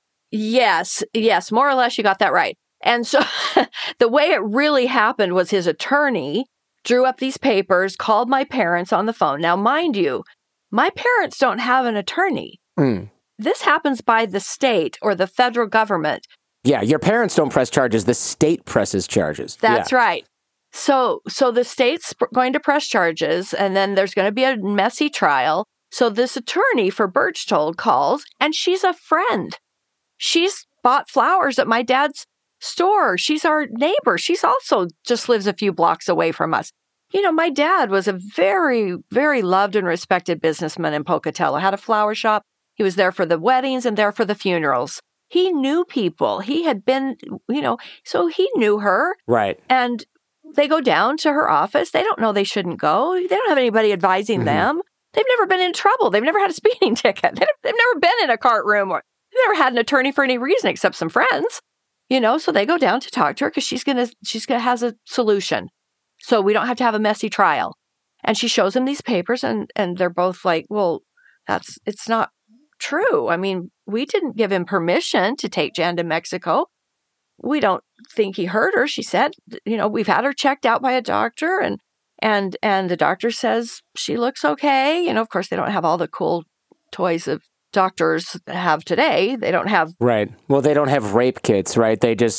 B: Yes, more or less you got that right. And so the way it really happened was his attorney drew up these papers, called my parents on the phone. Now, mind you, my parents don't have an attorney. This happens by the state or the federal government.
A: Yeah, your parents don't press charges. The state presses charges.
B: That's right. So the state's going to press charges, and then there's going to be a messy trial. So this attorney for Berchtold calls, and she's a friend. She's bought flowers at my dad's store. She's our neighbor. She's also just lives a few blocks away from us. My dad was a very, very loved and respected businessman in Pocatello, had a flower shop. He was there for the weddings and there for the funerals. He knew people. He had been, so he knew her.
A: Right.
B: And they go down to her office. They don't know they shouldn't go. They don't have anybody advising them. They've never been in trouble. They've never had a speeding ticket. They've never been in a cart room, or they've never had an attorney for any reason except some friends. So they go down to talk to her because she's gonna has a solution. So we don't have to have a messy trial. And she shows them these papers, and they're both like, well, it's not true. I mean, we didn't give him permission to take Jan to Mexico. We don't think he hurt her. She said, we've had her checked out by a doctor, and the doctor says she looks okay. Of course, they don't have all the cool toys of doctors have today. They don't have.
A: Right. Well, they don't have rape kits, right?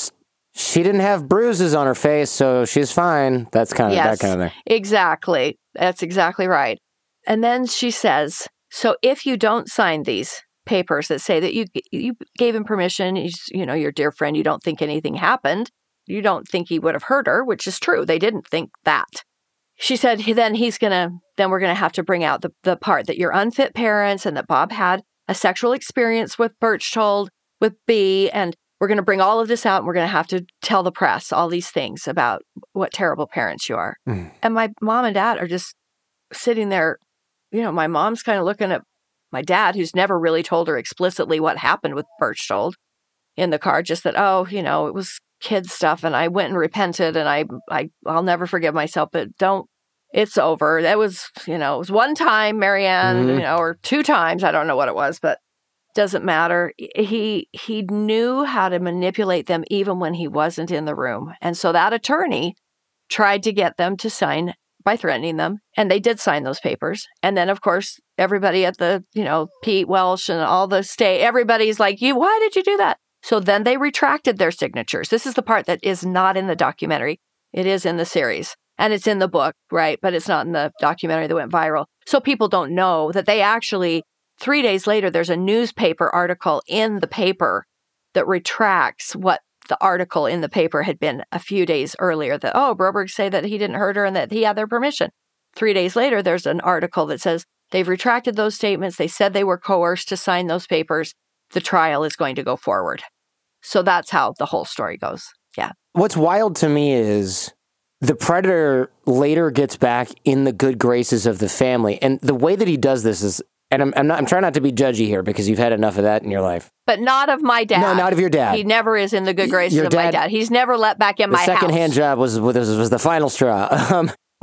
A: She didn't have bruises on her face, so she's fine. That's that kind of thing.
B: Exactly. That's exactly right. And then she says, so if you don't sign these papers that say that you gave him permission, your dear friend, you don't think anything happened, you don't think he would have hurt her, which is true. They didn't think that. She said, then we're going to have to bring out the part that you're unfit parents and that Bob had a sexual experience with Berchtold, with B, and we're going to bring all of this out, and we're going to have to tell the press all these things about what terrible parents you are. And my mom and dad are just sitting there. My mom's kind of looking at my dad, who's never really told her explicitly what happened with Berchtold in the car, just that, it was kid stuff, and I went and repented, and I'll never forgive myself, but it's over. That was, it was one time, Marianne, or 2 times. I don't know what it was, but doesn't matter. He knew how to manipulate them even when he wasn't in the room. And so that attorney tried to get them to sign by threatening them. And they did sign those papers. And then, of course, everybody at the, Pete Welsh and all the state, everybody's like, why did you do that? So then they retracted their signatures. This is the part that is not in the documentary. It is in the series. And it's in the book, right? But it's not in the documentary that went viral. So people don't know that they actually, 3 days later, there's a newspaper article in the paper that retracts what the article in the paper had been a few days earlier, that, Broberg say that he didn't hurt her and that he had their permission. 3 days later, there's an article that says they've retracted those statements. They said they were coerced to sign those papers. The trial is going to go forward. So that's how the whole story goes. Yeah.
A: What's wild to me is the predator later gets back in the good graces of the family. And the way that he does this is, and I'm trying not to be judgy here because you've had enough of that in your life.
B: But not of my dad.
A: No, not of your dad.
B: He never is in the good graces of my dad. He's never let back in my house.
A: The secondhand job was the final straw.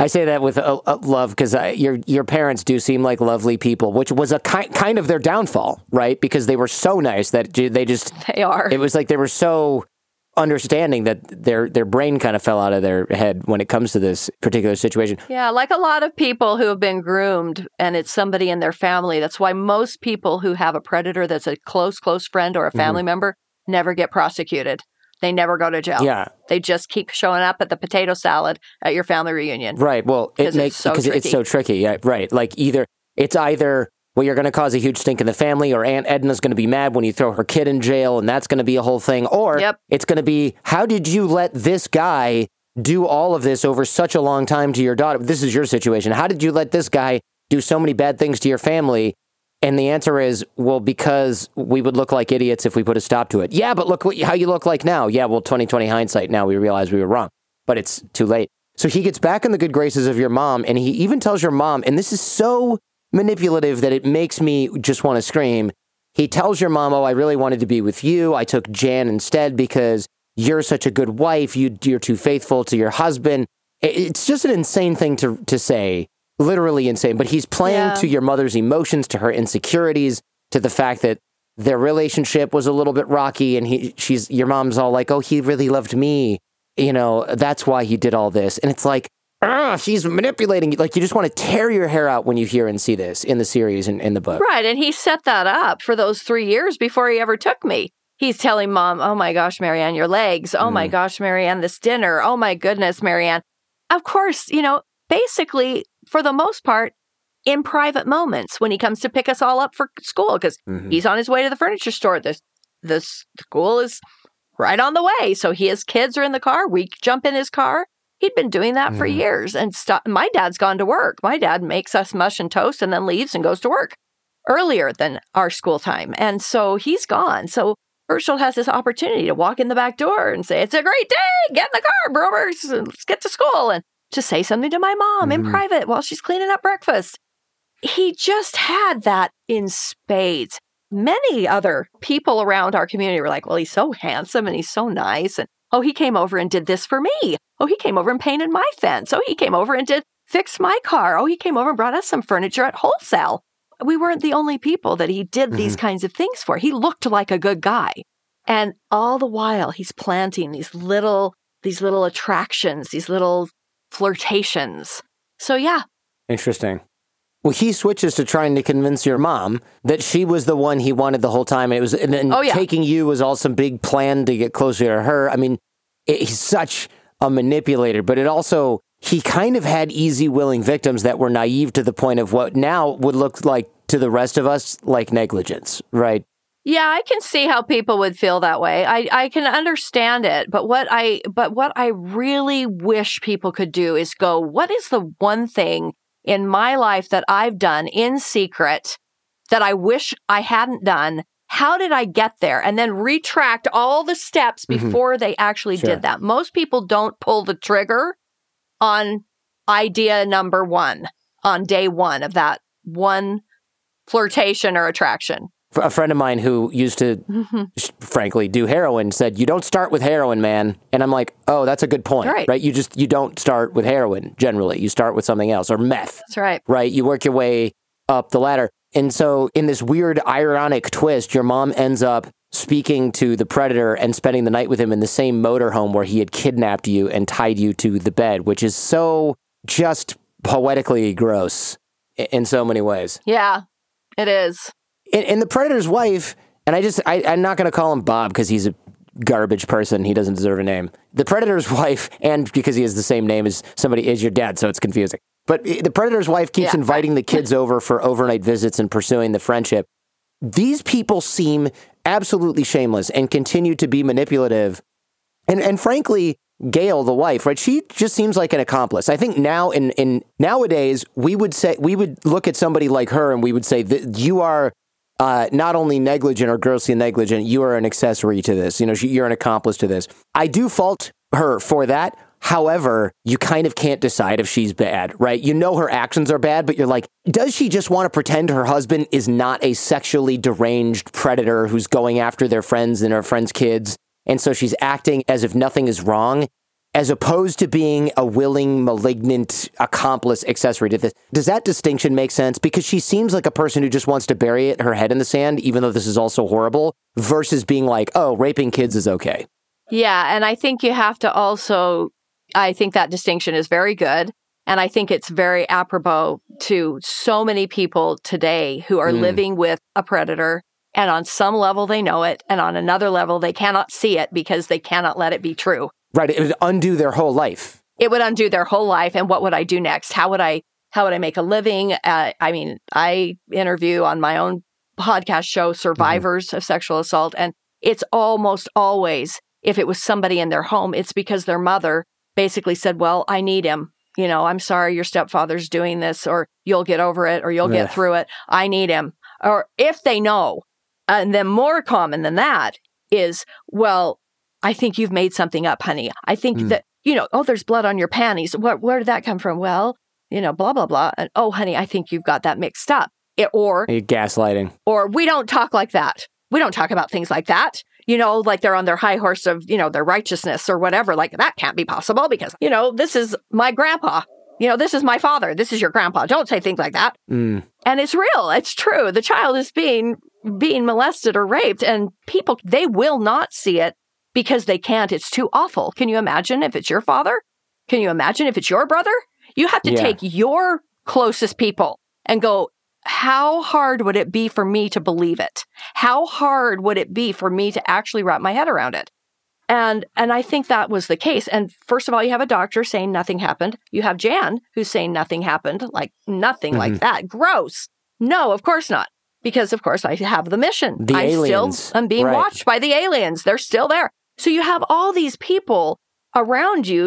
A: I say that with love because your parents do seem like lovely people, which was a kind of their downfall, right? Because they were so nice that
B: They are.
A: It was like they were so understanding that their brain kind of fell out of their head when it comes to this particular situation.
B: Yeah, like a lot of people who have been groomed and it's somebody in their family. That's why most people who have a predator that's a close friend or a family member never get prosecuted. They never go to jail.
A: Yeah.
B: They just keep showing up at the potato salad at your family reunion.
A: Right. Well, it's so tricky. Yeah, right. Like it's either, well, you're going to cause a huge stink in the family, or Aunt Edna's going to be mad when you throw her kid in jail, and that's going to be a whole thing. Or it's going to be, how did you let this guy do all of this over such a long time to your daughter? This is your situation. How did you let this guy do so many bad things to your family? And the answer is, well, because we would look like idiots if we put a stop to it. Yeah, but look how you look like now. Yeah, well, 20/20 hindsight, now we realize we were wrong. But it's too late. So he gets back in the good graces of your mom, and he even tells your mom, and this is so manipulative that it makes me just want to scream. He tells your mom, oh, I really wanted to be with you. I took Jan instead because you're such a good wife. You're too faithful to your husband. It's just an insane thing to say. Literally insane. But he's playing to your mother's emotions, to her insecurities, to the fact that their relationship was a little bit rocky, and your mom's all like, oh, he really loved me. You know, that's why he did all this. And it's like, he's manipulating you. Like, you just want to tear your hair out when you hear and see this in the series and in the book.
B: Right. And he set that up for those 3 years before he ever took me. He's telling Mom, oh my gosh, Marianne, your legs. Oh my gosh, Marianne, this dinner. Oh my goodness, Marianne. Of course, basically, for the most part, in private moments when he comes to pick us all up for school, because he's on his way to the furniture store. The school is right on the way. So his kids are in the car. We jump in his car. He'd been doing that for years. And my dad's gone to work. My dad makes us mush and toast and then leaves and goes to work earlier than our school time. And so he's gone. So Herschel has this opportunity to walk in the back door and say, it's a great day. Get in the car, brothers. Let's get to school. And to say something to my mom in private while she's cleaning up breakfast. He just had that in spades. Many other people around our community were like, well, he's so handsome and he's so nice. And, oh, he came over and did this for me. Oh, he came over and painted my fence. Oh, he came over and fixed my car. Oh, he came over and brought us some furniture at wholesale. We weren't the only people that he did these kinds of things for. He looked like a good guy. And all the while, he's planting these little attractions, these little flirtations. So, yeah.
A: Interesting. Well, he switches to trying to convince your mom that she was the one he wanted the whole time. And taking you was all some big plan to get closer to her. I mean, he's such a manipulator, but he kind of had easy, willing victims that were naive to the point of what now would look like to the rest of us like negligence, right?
B: Yeah, I can see how people would feel that way. I can understand it, but what I really wish people could do is go, what is the one thing in my life that I've done in secret that I wish I hadn't done? How did I get there? And then retract all the steps before they actually did that. Most people don't pull the trigger on idea number one, on day one of that one flirtation or attraction.
A: A friend of mine who used to, frankly, do heroin said, you don't start with heroin, man. And I'm like, oh, that's a good point, right? You don't start with heroin, generally. You start with something else, or meth.
B: That's right.
A: Right? You work your way up the ladder. And so in this weird, ironic twist, your mom ends up speaking to the predator and spending the night with him in the same motorhome where he had kidnapped you and tied you to the bed, which is so just poetically gross in so many ways.
B: Yeah, it is.
A: And the predator's wife, and I'm not going to call him Bob because he's a garbage person. He doesn't deserve a name. The predator's wife, and because he has the same name as somebody is your dad, so it's confusing. But the predator's wife keeps inviting the kids over for overnight visits and pursuing the friendship. These people seem absolutely shameless and continue to be manipulative. And frankly, Gail, the wife, right? She just seems like an accomplice. I think now in nowadays we would look at somebody like her and we would say that you are not only negligent or grossly negligent, you are an accessory to this. You're an accomplice to this. I do fault her for that. However, you kind of can't decide if she's bad, right? Her actions are bad, but you're like, does she just want to pretend her husband is not a sexually deranged predator who's going after their friends and her friends' kids? And so she's acting as if nothing is wrong. as opposed to being a willing, malignant, accomplice accessory to this. Does that distinction make sense? Because she seems like a person who just wants to bury her head in the sand, even though this is also horrible, versus being like, oh, raping kids is okay.
B: Yeah, and I think you have to also, I think that distinction is very good. And I think it's very apropos to so many people today who are living with a predator. And on some level, they know it. And on another level, they cannot see it because they cannot let it be true.
A: Right. It would undo their whole life.
B: It would undo their whole life. And what would I do next? How would I make a living? I mean, I interview on my own podcast show survivors of sexual assault. And it's almost always, if it was somebody in their home, it's because their mother basically said, well, I need him. You know, I'm sorry your stepfather's doing this, or you'll get over it, or you'll get through it. I need him. Or if they know, and then more common than that is, well, I think you've made something up, honey. I think that, you know, oh, there's blood on your panties. Where did that come from? Well, you know, blah, blah, blah. And oh, honey, I think you've got that mixed up. Or
A: gaslighting.
B: Or we don't talk like that. We don't talk about things like that. You know, like they're on their high horse of, you know, their righteousness or whatever. Like, that can't be possible because, you know, this is my grandpa. You know, this is my father. This is your grandpa. Don't say things like that. And it's real. It's true. The child is being molested or raped, and people, they will not see it because they can't. It's too awful. Can you imagine if it's your father? Can you imagine if it's your brother? You have to take your closest people and go, how hard would it be for me to believe it? How hard would it be for me to actually wrap my head around it? And I think that was the case. And first of all, you have a doctor saying nothing happened. You have Jan who's saying nothing happened, like nothing like that. Gross. No, of course not. Because of course I have the mission.
A: The aliens.
B: I'm being watched by the aliens. They're still there. So you have all these people around you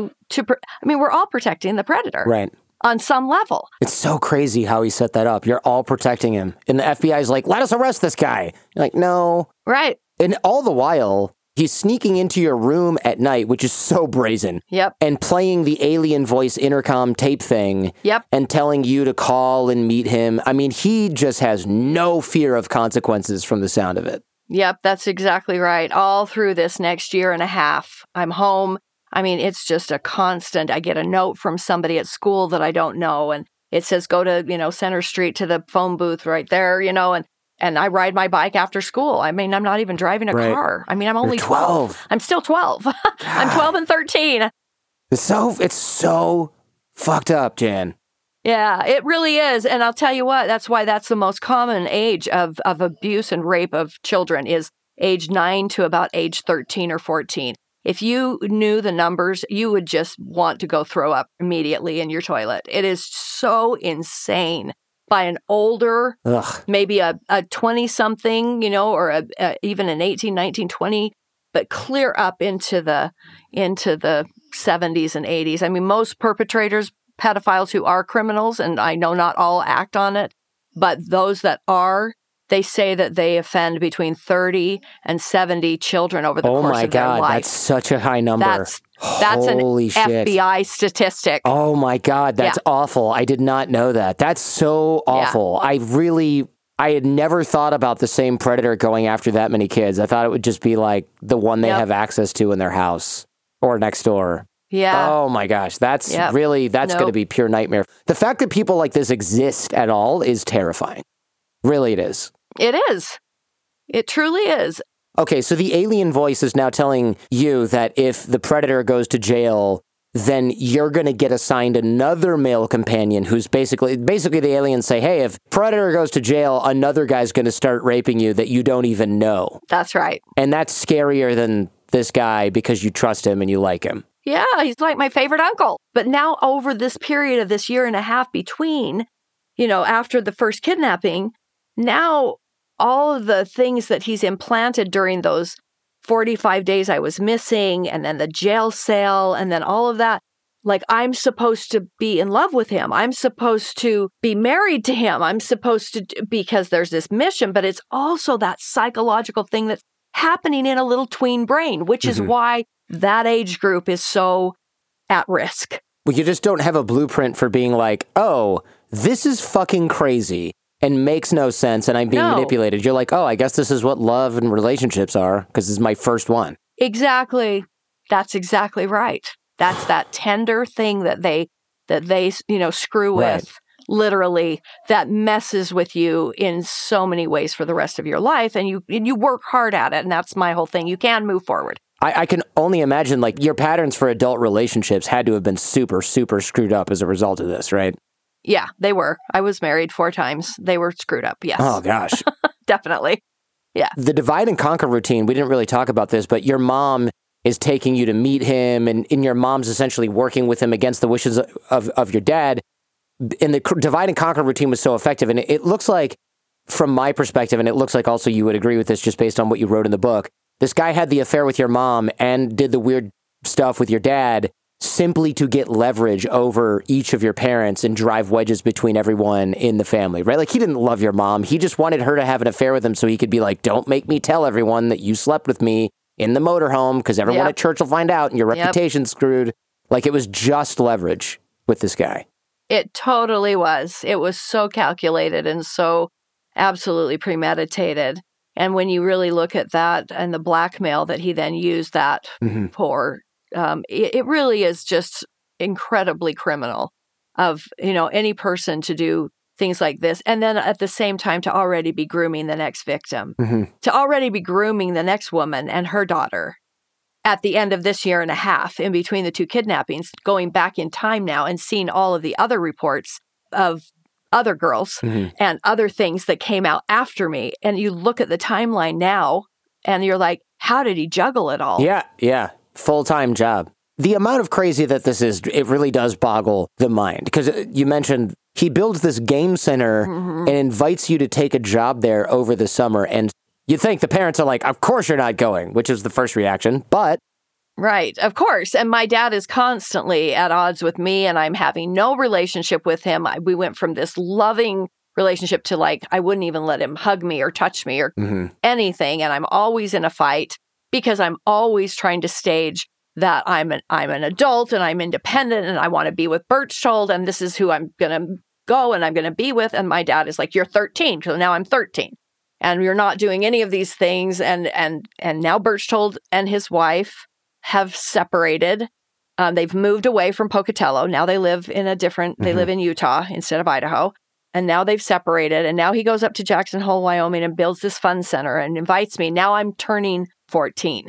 B: we're all protecting the predator.
A: Right.
B: On some level.
A: It's so crazy how he set that up. You're all protecting him. And the FBI is like, let us arrest this guy. You're like, no.
B: Right.
A: And all the while, he's sneaking into your room at night, which is so brazen.
B: Yep.
A: And playing the alien voice intercom tape thing.
B: Yep.
A: And telling you to call and meet him. I mean, he just has no fear of consequences from the sound of it.
B: Yep, that's exactly right. All through this next year and a half, I'm home. I mean, it's just a constant. I get a note from somebody at school that I don't know, and it says, go to, you know, Center Street to the phone booth right there, you know, and I ride my bike after school. I mean, I'm not even driving a car. I mean, I'm only 12. I'm still 12. I'm 12 and 13.
A: It's so fucked up, Jan.
B: Yeah, it really is. And I'll tell you what, that's why that's the most common age of abuse and rape of children is age 9 to about age 13 or 14. If you knew the numbers, you would just want to go throw up immediately in your toilet. It is so insane. By an older, maybe a 20-something, you know, or even an 18, 19, 20, but clear up into the 70s and 80s. I mean, most perpetrators, pedophiles who are criminals, and I know not all act on it, but those that are, they say that they offend between 30 and 70 children over the course of their life.
A: That's such a high number.
B: That's
A: Holy
B: an
A: shit.
B: FBI statistic.
A: Oh my God, that's awful. I did not know that. That's so awful. Yeah. I had never thought about the same predator going after that many kids. I thought it would just be like the one they have access to in their house or next door.
B: Yeah.
A: Oh my gosh, that's going to be pure nightmare. The fact that people like this exist at all is terrifying. Really, it is.
B: It is. It truly is.
A: Okay, so the alien voice is now telling you that if the predator goes to jail, then you're going to get assigned another male companion who's basically the aliens say, hey, if predator goes to jail, another guy's going to start raping you that you don't even know.
B: That's right.
A: And that's scarier than this guy because you trust him and you like him.
B: Yeah, he's like my favorite uncle. But now over this period of this year and a half between, you know, after the first kidnapping, now all of the things that he's implanted during those 45 days I was missing, and then the jail cell, and then all of that, like I'm supposed to be in love with him. I'm supposed to be married to him. I'm supposed to, because there's this mission, but it's also that psychological thing that's happening in a little tween brain, which is why that age group is so at risk.
A: Well, you just don't have a blueprint for being like, oh, this is fucking crazy and makes no sense and I'm being manipulated. You're like, oh, I guess this is what love and relationships are because this is my first one.
B: Exactly. That's exactly right. That's that tender thing that they screw
A: Right.
B: with, literally, that messes with you in so many ways for the rest of your life. And you work hard at it. And that's my whole thing. You can move forward.
A: I can only imagine, like, your patterns for adult relationships had to have been super, super screwed up as a result of this, right?
B: Yeah, they were. I was married 4 times. They were screwed up. Yes.
A: Oh, gosh.
B: Definitely. Yeah.
A: The divide and conquer routine, we didn't really talk about this, but your mom is taking you to meet him, and your mom's essentially working with him against the wishes of your dad. And the divide and conquer routine was so effective. And it looks like, from my perspective, and it looks like also you would agree with this just based on what you wrote in the book, this guy had the affair with your mom and did the weird stuff with your dad simply to get leverage over each of your parents and drive wedges between everyone in the family, right? Like, he didn't love your mom. He just wanted her to have an affair with him so he could be like, don't make me tell everyone that you slept with me in the motorhome because everyone at church will find out and your reputation's screwed. Like, it was just leverage with this guy.
B: It totally was. It was so calculated and so absolutely premeditated. And when you really look at that and the blackmail that he then used that for, it really is just incredibly criminal of, any person to do things like this. And then at the same time, to already be grooming the next victim, to already be grooming the next woman and her daughter at the end of this year and a half, in between the 2 kidnappings, going back in time now and seeing all of the other reports of other girls and other things that came out after me. And you look at the timeline now and you're like, how did he juggle it all?
A: Yeah. Full-time job. The amount of crazy that this is, it really does boggle the mind. Because you mentioned he builds this game center and invites you to take a job there over the summer. And you'd think the parents are like, of course you're not going, which is the first reaction. But
B: right, of course. And my dad is constantly at odds with me, and I'm having no relationship with him. We went from this loving relationship to, like, I wouldn't even let him hug me or touch me or anything. And I'm always in a fight because I'm always trying to stage that I'm an adult and I'm independent and I want to be with Berchtold and this is who I'm going to go and I'm going to be with. And my dad is like, you're 13. So now I'm 13 and you're not doing any of these things. And now Berchtold and his wife have separated. They've moved away from Pocatello. Now they live in they live in Utah instead of Idaho. And now they've separated. And now he goes up to Jackson Hole, Wyoming and builds this fun center and invites me. Now I'm turning 14.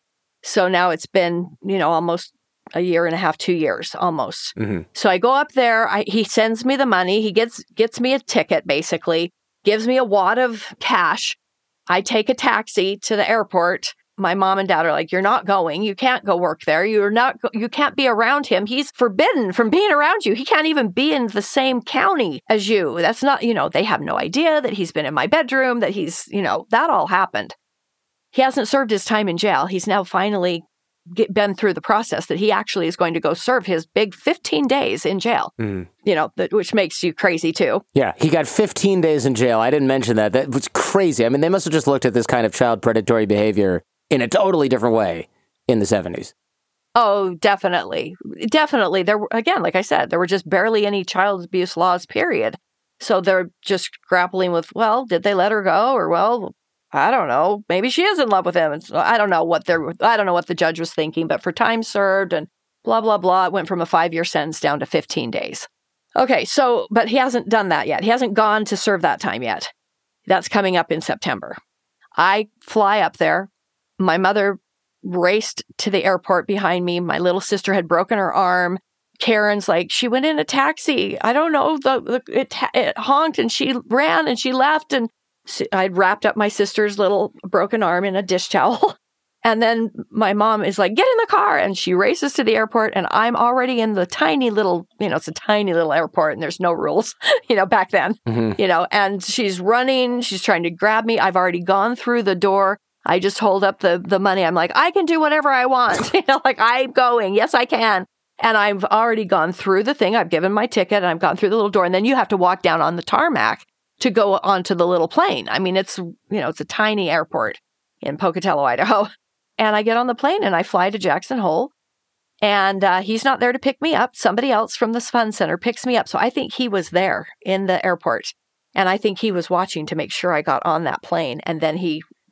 B: So now it's been, almost a year and a half, 2 years almost. So I go up there. He sends me the money. He gets me a ticket, basically, gives me a wad of cash. I take a taxi to the airport. My mom and dad are like, you're not going. You can't go work there. You can't be around him. He's forbidden from being around you. He can't even be in the same county as you. That's not, they have no idea that he's been in my bedroom, that he's, that all happened. He hasn't served his time in jail. He's now finally been through the process that he actually is going to go serve his big 15 days in jail, which makes you crazy too.
A: Yeah, he got 15 days in jail. I didn't mention that. That was crazy. I mean, they must have just looked at this kind of child predatory behavior in a totally different way in the 70s.
B: Oh, definitely. Definitely. There were, again, like I said, there were just barely any child abuse laws, period. So they're just grappling with, well, did they let her go? Or, well, I don't know. Maybe she is in love with him. And so I don't know what the judge was thinking, but for time served and blah, blah, blah, it went from a 5-year sentence down to 15 days. Okay. So, but he hasn't done that yet. He hasn't gone to serve that time yet. That's coming up in September. I fly up there. My mother raced to the airport behind me. My little sister had broken her arm. Karen's like, she went in a taxi. I don't know. It honked and she ran and she left. And I'd wrapped up my sister's little broken arm in a dish towel. And then my mom is like, get in the car. And she races to the airport. And I'm already in the tiny little, it's a tiny little airport and there's no rules, back then, and she's running. She's trying to grab me. I've already gone through the door. I just hold up the money. I'm like, I can do whatever I want. Like I'm going. Yes, I can. And I've already gone through the thing. I've given my ticket and I've gone through the little door. And then you have to walk down on the tarmac to go onto the little plane. I mean, it's a tiny airport in Pocatello, Idaho. And I get on the plane and I fly to Jackson Hole. And he's not there to pick me up. Somebody else from this fun center picks me up. So I think he was there in the airport. And I think he was watching to make sure I got on that plane. And then he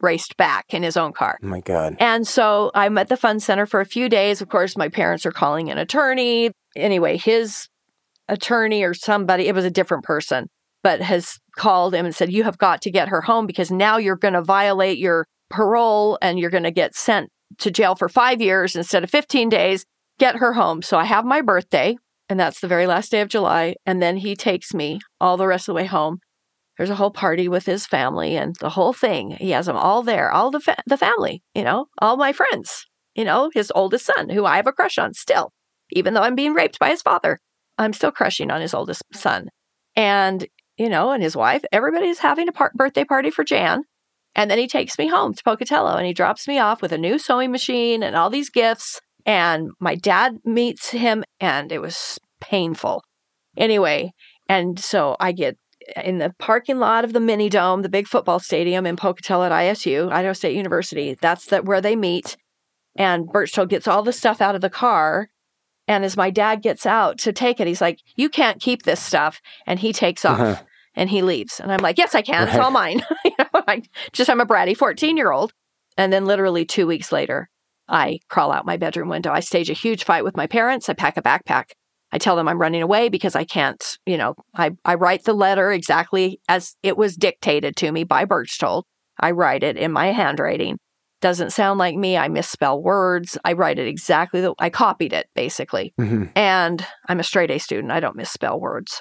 B: raced back in his own car.
A: Oh my God.
B: And so I'm at the fun center for a few days. Of course, my parents are calling an attorney. Anyway, his attorney or somebody, it was a different person, but has called him and said, you have got to get her home because now you're going to violate your parole and you're going to get sent to jail for 5 years instead of 15 days. Get her home. So I have my birthday, and that's the very last day of July. And then he takes me all the rest of the way home. There's a whole party with his family and the whole thing. He has them all there, all the family, all my friends, his oldest son, who I have a crush on still, even though I'm being raped by his father. I'm still crushing on his oldest son. And, and his wife, everybody's having a birthday party for Jan. And then he takes me home to Pocatello and he drops me off with a new sewing machine and all these gifts. And my dad meets him and it was painful. Anyway, and so I get in the parking lot of the Mini Dome, the big football stadium in Pocatello at ISU, Idaho State University. That's where they meet. And Berchtold gets all the stuff out of the car. And as my dad gets out to take it, he's like, you can't keep this stuff. And he takes off and he leaves. And I'm like, yes, I can. It's all mine. I'm a bratty 14-year-old. And then literally 2 weeks later, I crawl out my bedroom window. I stage a huge fight with my parents. I pack a backpack. I tell them I'm running away because I can't, I write the letter exactly as it was dictated to me by Berchtold. I write it in my handwriting. Doesn't sound like me. I misspell words. I write it exactly. I copied it, basically. Mm-hmm. And I'm a straight A student. I don't misspell words.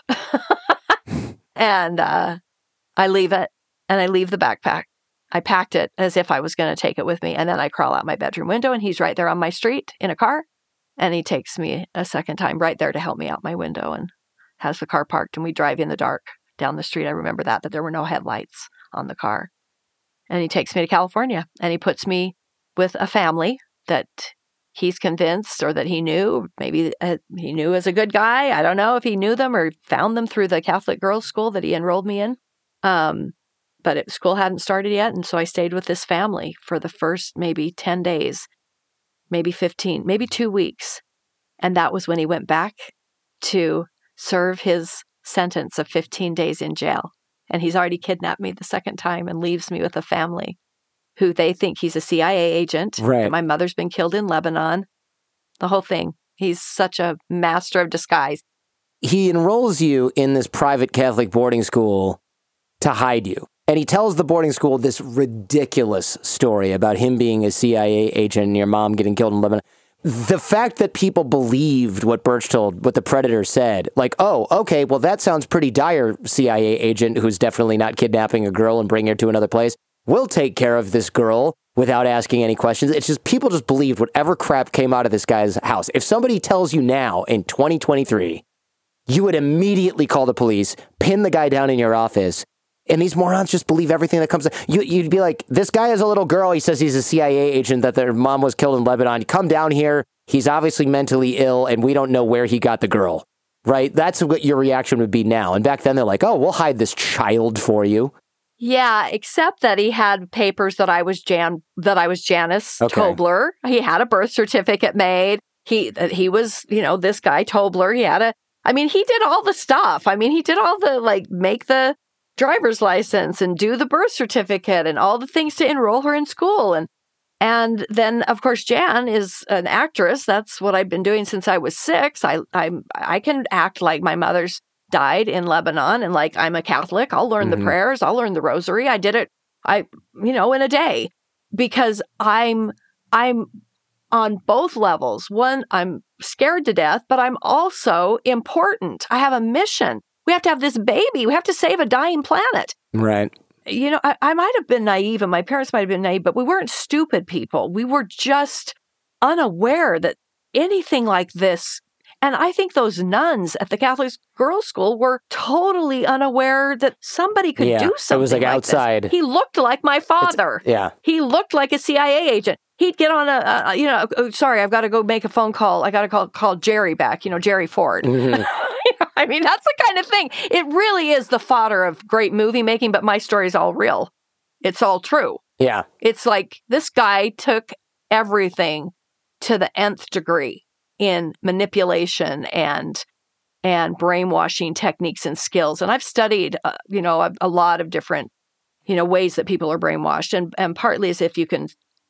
B: And I leave it, and I leave the backpack. I packed it as if I was going to take it with me. And then I crawl out my bedroom window, and he's right there on my street in a car. And he takes me a second time right there to help me out my window and has the car parked. And we drive in the dark down the street. I remember that there were no headlights on the car. And he takes me to California and he puts me with a family that he's convinced or that he knew. Maybe he knew as a good guy. I don't know if he knew them or found them through the Catholic girls' school that he enrolled me in. But school hadn't started yet. And so I stayed with this family for the first maybe 10 days, maybe 15, maybe 2 weeks. And that was when he went back to serve his sentence of 15 days in jail. And he's already kidnapped me the second time and leaves me with a family who they think he's a CIA agent.
A: Right.
B: My mother's been killed in Lebanon. The whole thing. He's such a master of disguise.
A: He enrolls you in this private Catholic boarding school to hide you. And he tells the boarding school this ridiculous story about him being a CIA agent and your mom getting killed in Lebanon. The fact that people believed what the Predator said, like, oh, okay, well, that sounds pretty dire, CIA agent who's definitely not kidnapping a girl and bringing her to another place. We'll take care of this girl without asking any questions. It's just people just believed whatever crap came out of this guy's house. If somebody tells you now in 2023, you would immediately call the police, pin the guy down in your office, and these morons just believe everything that comes. You'd be like, this guy is a little girl. He says he's a CIA agent, that their mom was killed in Lebanon. Come down here. He's obviously mentally ill, and we don't know where he got the girl. Right? That's what your reaction would be now. And back then, they're like, oh, we'll hide this child for you.
B: Yeah, except that he had papers that I was Janice Tobler. He had a birth certificate made. He was, this guy Tobler. He did all the stuff. He did all the, make the driver's license and do the birth certificate and all the things to enroll her in school. And then, of course, Jan is an actress. That's what I've been doing since I was 6. I can act like my mother's died in Lebanon and like I'm a Catholic. I'll learn the prayers. I'll learn the rosary. I did it, in a day because I'm on both levels. One, I'm scared to death, but I'm also important. I have a mission. We have to have this baby. We have to save a dying planet.
A: Right.
B: I might have been naive and my parents might have been naive, but we weren't stupid people. We were just unaware that anything like this. And I think those nuns at the Catholic girls' school were totally unaware that somebody could do something. It was like
A: outside.
B: This. He looked like my father. He looked like a CIA agent. He'd get on sorry, I've got to go make a phone call. I got to call Jerry back, Jerry Ford. Mm-hmm. That's the kind of thing. It really is the fodder of great movie making, but my story is all real. It's all true.
A: Yeah.
B: It's like this guy took everything to the nth degree in manipulation and brainwashing techniques and skills. And I've studied, a lot of different ways that people are brainwashed. And partly is if you can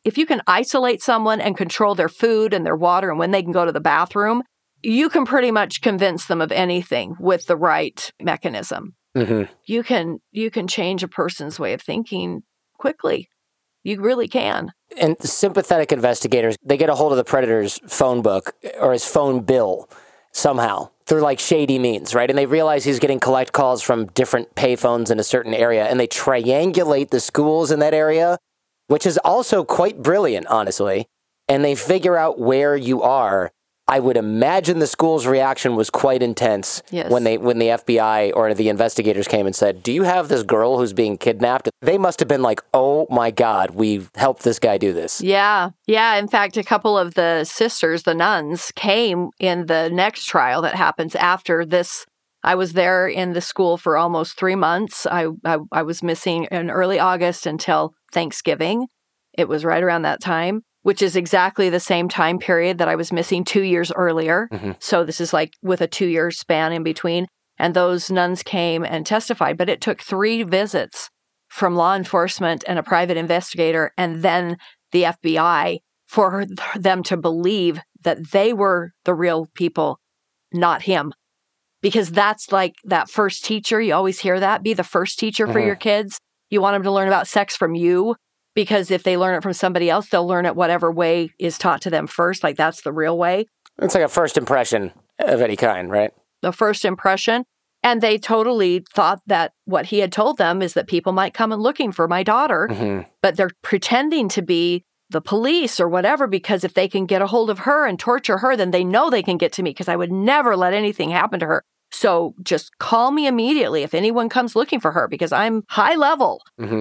B: isolate someone and control their food and their water and when they can go to the bathroom, you can pretty much convince them of anything with the right mechanism.
A: Mm-hmm.
B: You can change a person's way of thinking quickly. You really can.
A: And sympathetic investigators, they get a hold of the predator's phone book or his phone bill somehow through like shady means, right? And they realize he's getting collect calls from different payphones in a certain area, and they triangulate the schools in that area, which is also quite brilliant, honestly. And they figure out where you are. I would imagine the school's reaction was quite intense when the FBI or the investigators came and said, "Do you have this girl who's being kidnapped?" They must have been like, "Oh my God, we've helped this guy do this."
B: Yeah. In fact, a couple of the sisters, the nuns, came in the next trial that happens after this. I was there in the school for almost 3 months. I was missing in early August until Thanksgiving. It was right around that time, which is exactly the same time period that I was missing 2 years earlier.
A: Mm-hmm.
B: So this is like with a 2-year span in between. And those nuns came and testified, but it took 3 visits from law enforcement and a private investigator and then the FBI for them to believe that they were the real people, not him. Because that's like that first teacher. You always hear that. Be the first teacher for your kids. You want them to learn about sex from you. Because if they learn it from somebody else, they'll learn it whatever way is taught to them first. Like that's the real way.
A: It's like a first impression of any kind, right?
B: The first impression. And they totally thought that what he had told them is that people might come and looking for my daughter, but they're pretending to be the police or whatever, because if they can get a hold of her and torture her, then they know they can get to me because I would never let anything happen to her. So just call me immediately if anyone comes looking for her because I'm high level,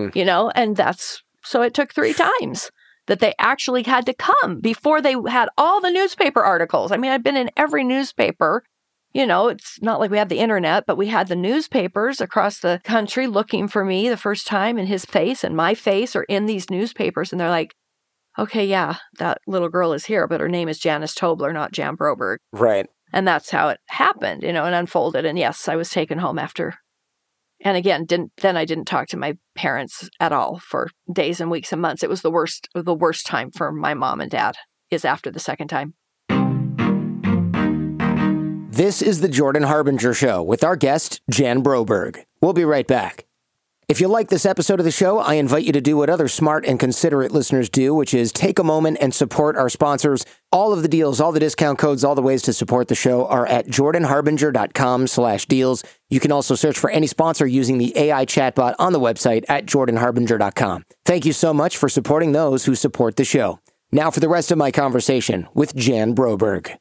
B: and that's... So it took 3 times that they actually had to come before they had all the newspaper articles. I mean, I'd been in every newspaper. It's not like we had the internet, but we had the newspapers across the country looking for me the first time, and his face and my face are in these newspapers. And they're like, okay, yeah, that little girl is here, but her name is Janice Tobler, not Jan Broberg.
A: Right.
B: And that's how it happened, and unfolded. And yes, I was taken home after. And again, I didn't talk to my parents at all for days and weeks and months. It was the worst time for my mom and dad is after the second time.
A: This is the Jordan Harbinger Show with our guest, Jan Broberg. We'll be right back. If you like this episode of the show, I invite you to do what other smart and considerate listeners do, which is take a moment and support our sponsors. All of the deals, all the discount codes, all the ways to support the show are at jordanharbinger.com/deals. You can also search for any sponsor using the AI chatbot on the website at jordanharbinger.com. Thank you so much for supporting those who support the show. Now for the rest of my conversation with Jan Broberg.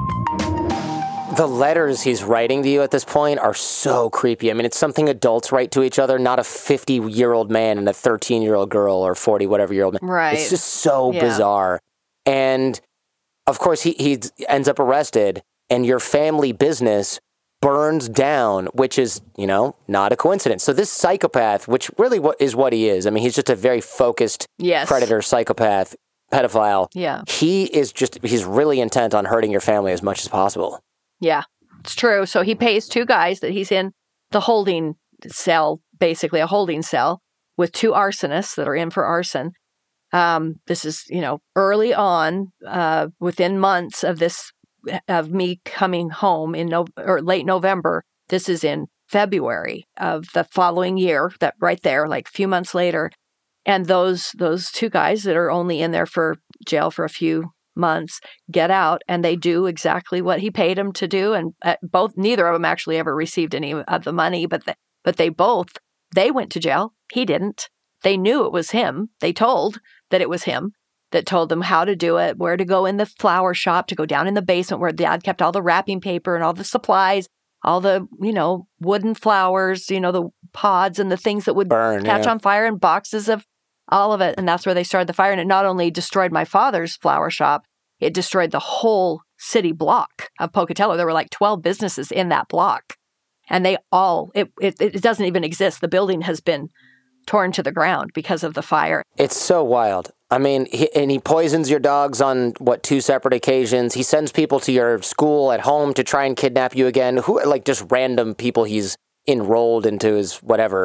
A: The letters he's writing to you at this point are so creepy. I mean, it's something adults write to each other, not a 50-year-old man and a 13-year-old girl or 40 whatever-year-old man.
B: Right.
A: It's just so bizarre. And, of course, he ends up arrested, and your family business burns down, which is, not a coincidence. So this psychopath, which really is what he is. I mean, he's just a very focused predator, psychopath, pedophile.
B: Yeah.
A: He's really intent on hurting your family as much as possible.
B: Yeah, it's true. So he pays 2 guys that he's in the holding cell, basically a holding cell, with 2 arsonists that are in for arson. This is, early on, within months of me coming home or late November. This is in February of the following year, that right there, like a few months later. And those 2 guys that are only in there for jail for a few months get out, and they do exactly what he paid them to do. And neither of them actually ever received any of the money, but they went to jail. He didn't. They knew it was him. They told that it was him that told them how to do it, where to go in the flower shop, to go down in the basement where Dad kept all the wrapping paper and all the supplies, all the, wooden flowers, the pods and the things that would catch on fire, and boxes of all of it. And that's where they started the fire. And it not only destroyed my father's flower shop, it destroyed the whole city block of Pocatello. There were like 12 businesses in that block. And they all, it doesn't even exist. The building has been torn to the ground because of the fire. It's
A: so wild. I mean, he poisons your dogs on, 2 separate occasions. He sends people to your school at home to try and kidnap you again. Just random people he's enrolled into his whatever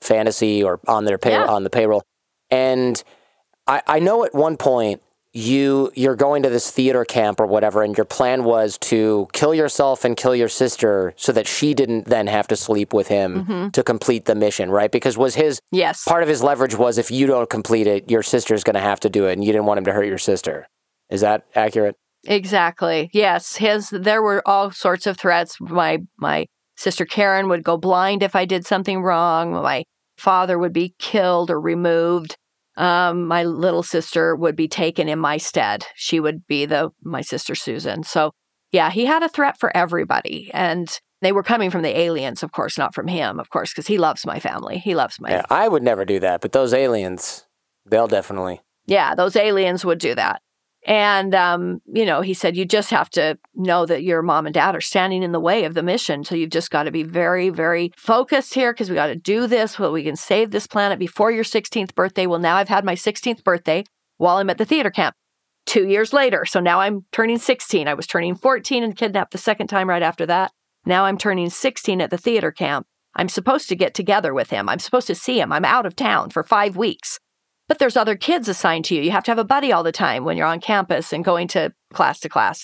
A: fantasy or on their on the payroll. And I know at one point you're going to this theater camp or whatever, and your plan was to kill yourself and kill your sister so that she didn't then have to sleep with him to complete the mission, right? Because was his part of his leverage was if you don't complete it, your sister's going to have to do it, and you didn't want him to hurt your sister. Is that accurate?
B: Exactly. Yes. There were all sorts of threats. My sister Karen would go blind if I did something wrong. My father would be killed or removed. My little sister would be taken in my stead. She would be my sister Susan. So yeah, he had a threat for everybody. And they were coming from the aliens, of course, not from him, of course, because he loves my family. He loves my
A: family. I would never do that, but those aliens, they'll definitely.
B: Yeah, those aliens would do that. And, he said, you just have to know that your mom and dad are standing in the way of the mission. So you've just got to be very, very focused here because we got to do this so we can save this planet before your 16th birthday. Well, now I've had my 16th birthday while I'm at the theater camp 2 years later. So now I'm turning 16. I was turning 14 and kidnapped the second time right after that. Now I'm turning 16 at the theater camp. I'm supposed to get together with him. I'm supposed to see him. I'm out of town for 5 weeks. But there's other kids assigned to you. You have to have a buddy all the time when you're on campus and going to class.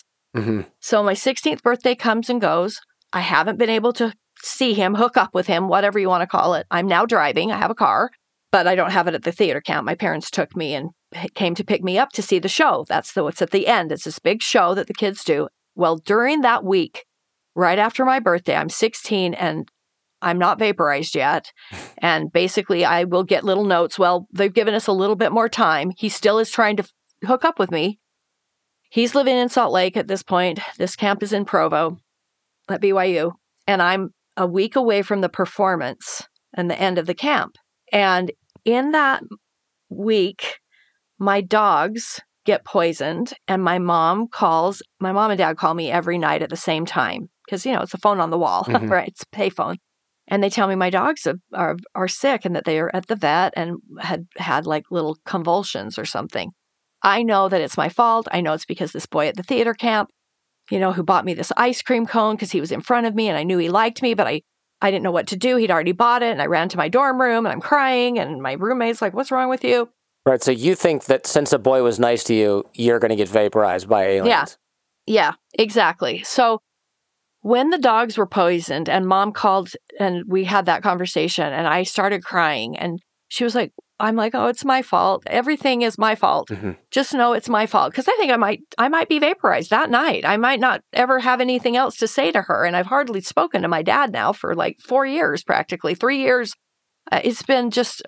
B: So my 16th birthday comes and goes. I haven't been able to see him, hook up with him, whatever you want to call it. I'm now driving. I have a car, but I don't have it at the theater camp. My parents took me and came to pick me up to see the show. That's what's at the end. It's this big show that the kids do. Well, during that week, right after my birthday, I'm 16 and I'm not vaporized yet. And basically, I will get little notes. Well, they've given us a little bit more time. He still is trying to hook up with me. He's living in Salt Lake at this point. This camp is in Provo at BYU. And I'm a week away from the performance and the end of the camp. And in that week, my dogs get poisoned. And my mom and dad call me every night at the same time. Because, it's a phone on the wall, right? It's a payphone. And they tell me my dogs are sick and that they are at the vet and had like little convulsions or something. I know that it's my fault. I know it's because this boy at the theater camp, who bought me this ice cream cone because he was in front of me and I knew he liked me, but I didn't know what to do. He'd already bought it and I ran to my dorm room and I'm crying and my roommate's like, what's wrong with you?
A: Right. So you think that since a boy was nice to you, you're going to get vaporized by aliens?
B: Yeah, exactly. So when the dogs were poisoned and mom called and we had that conversation and I started crying and she was like, I'm like, oh, it's my fault. Everything is my fault. Just know it's my fault. Because I think I might be vaporized that night. I might not ever have anything else to say to her. And I've hardly spoken to my dad now for like 4 years, practically 3 years. It's been just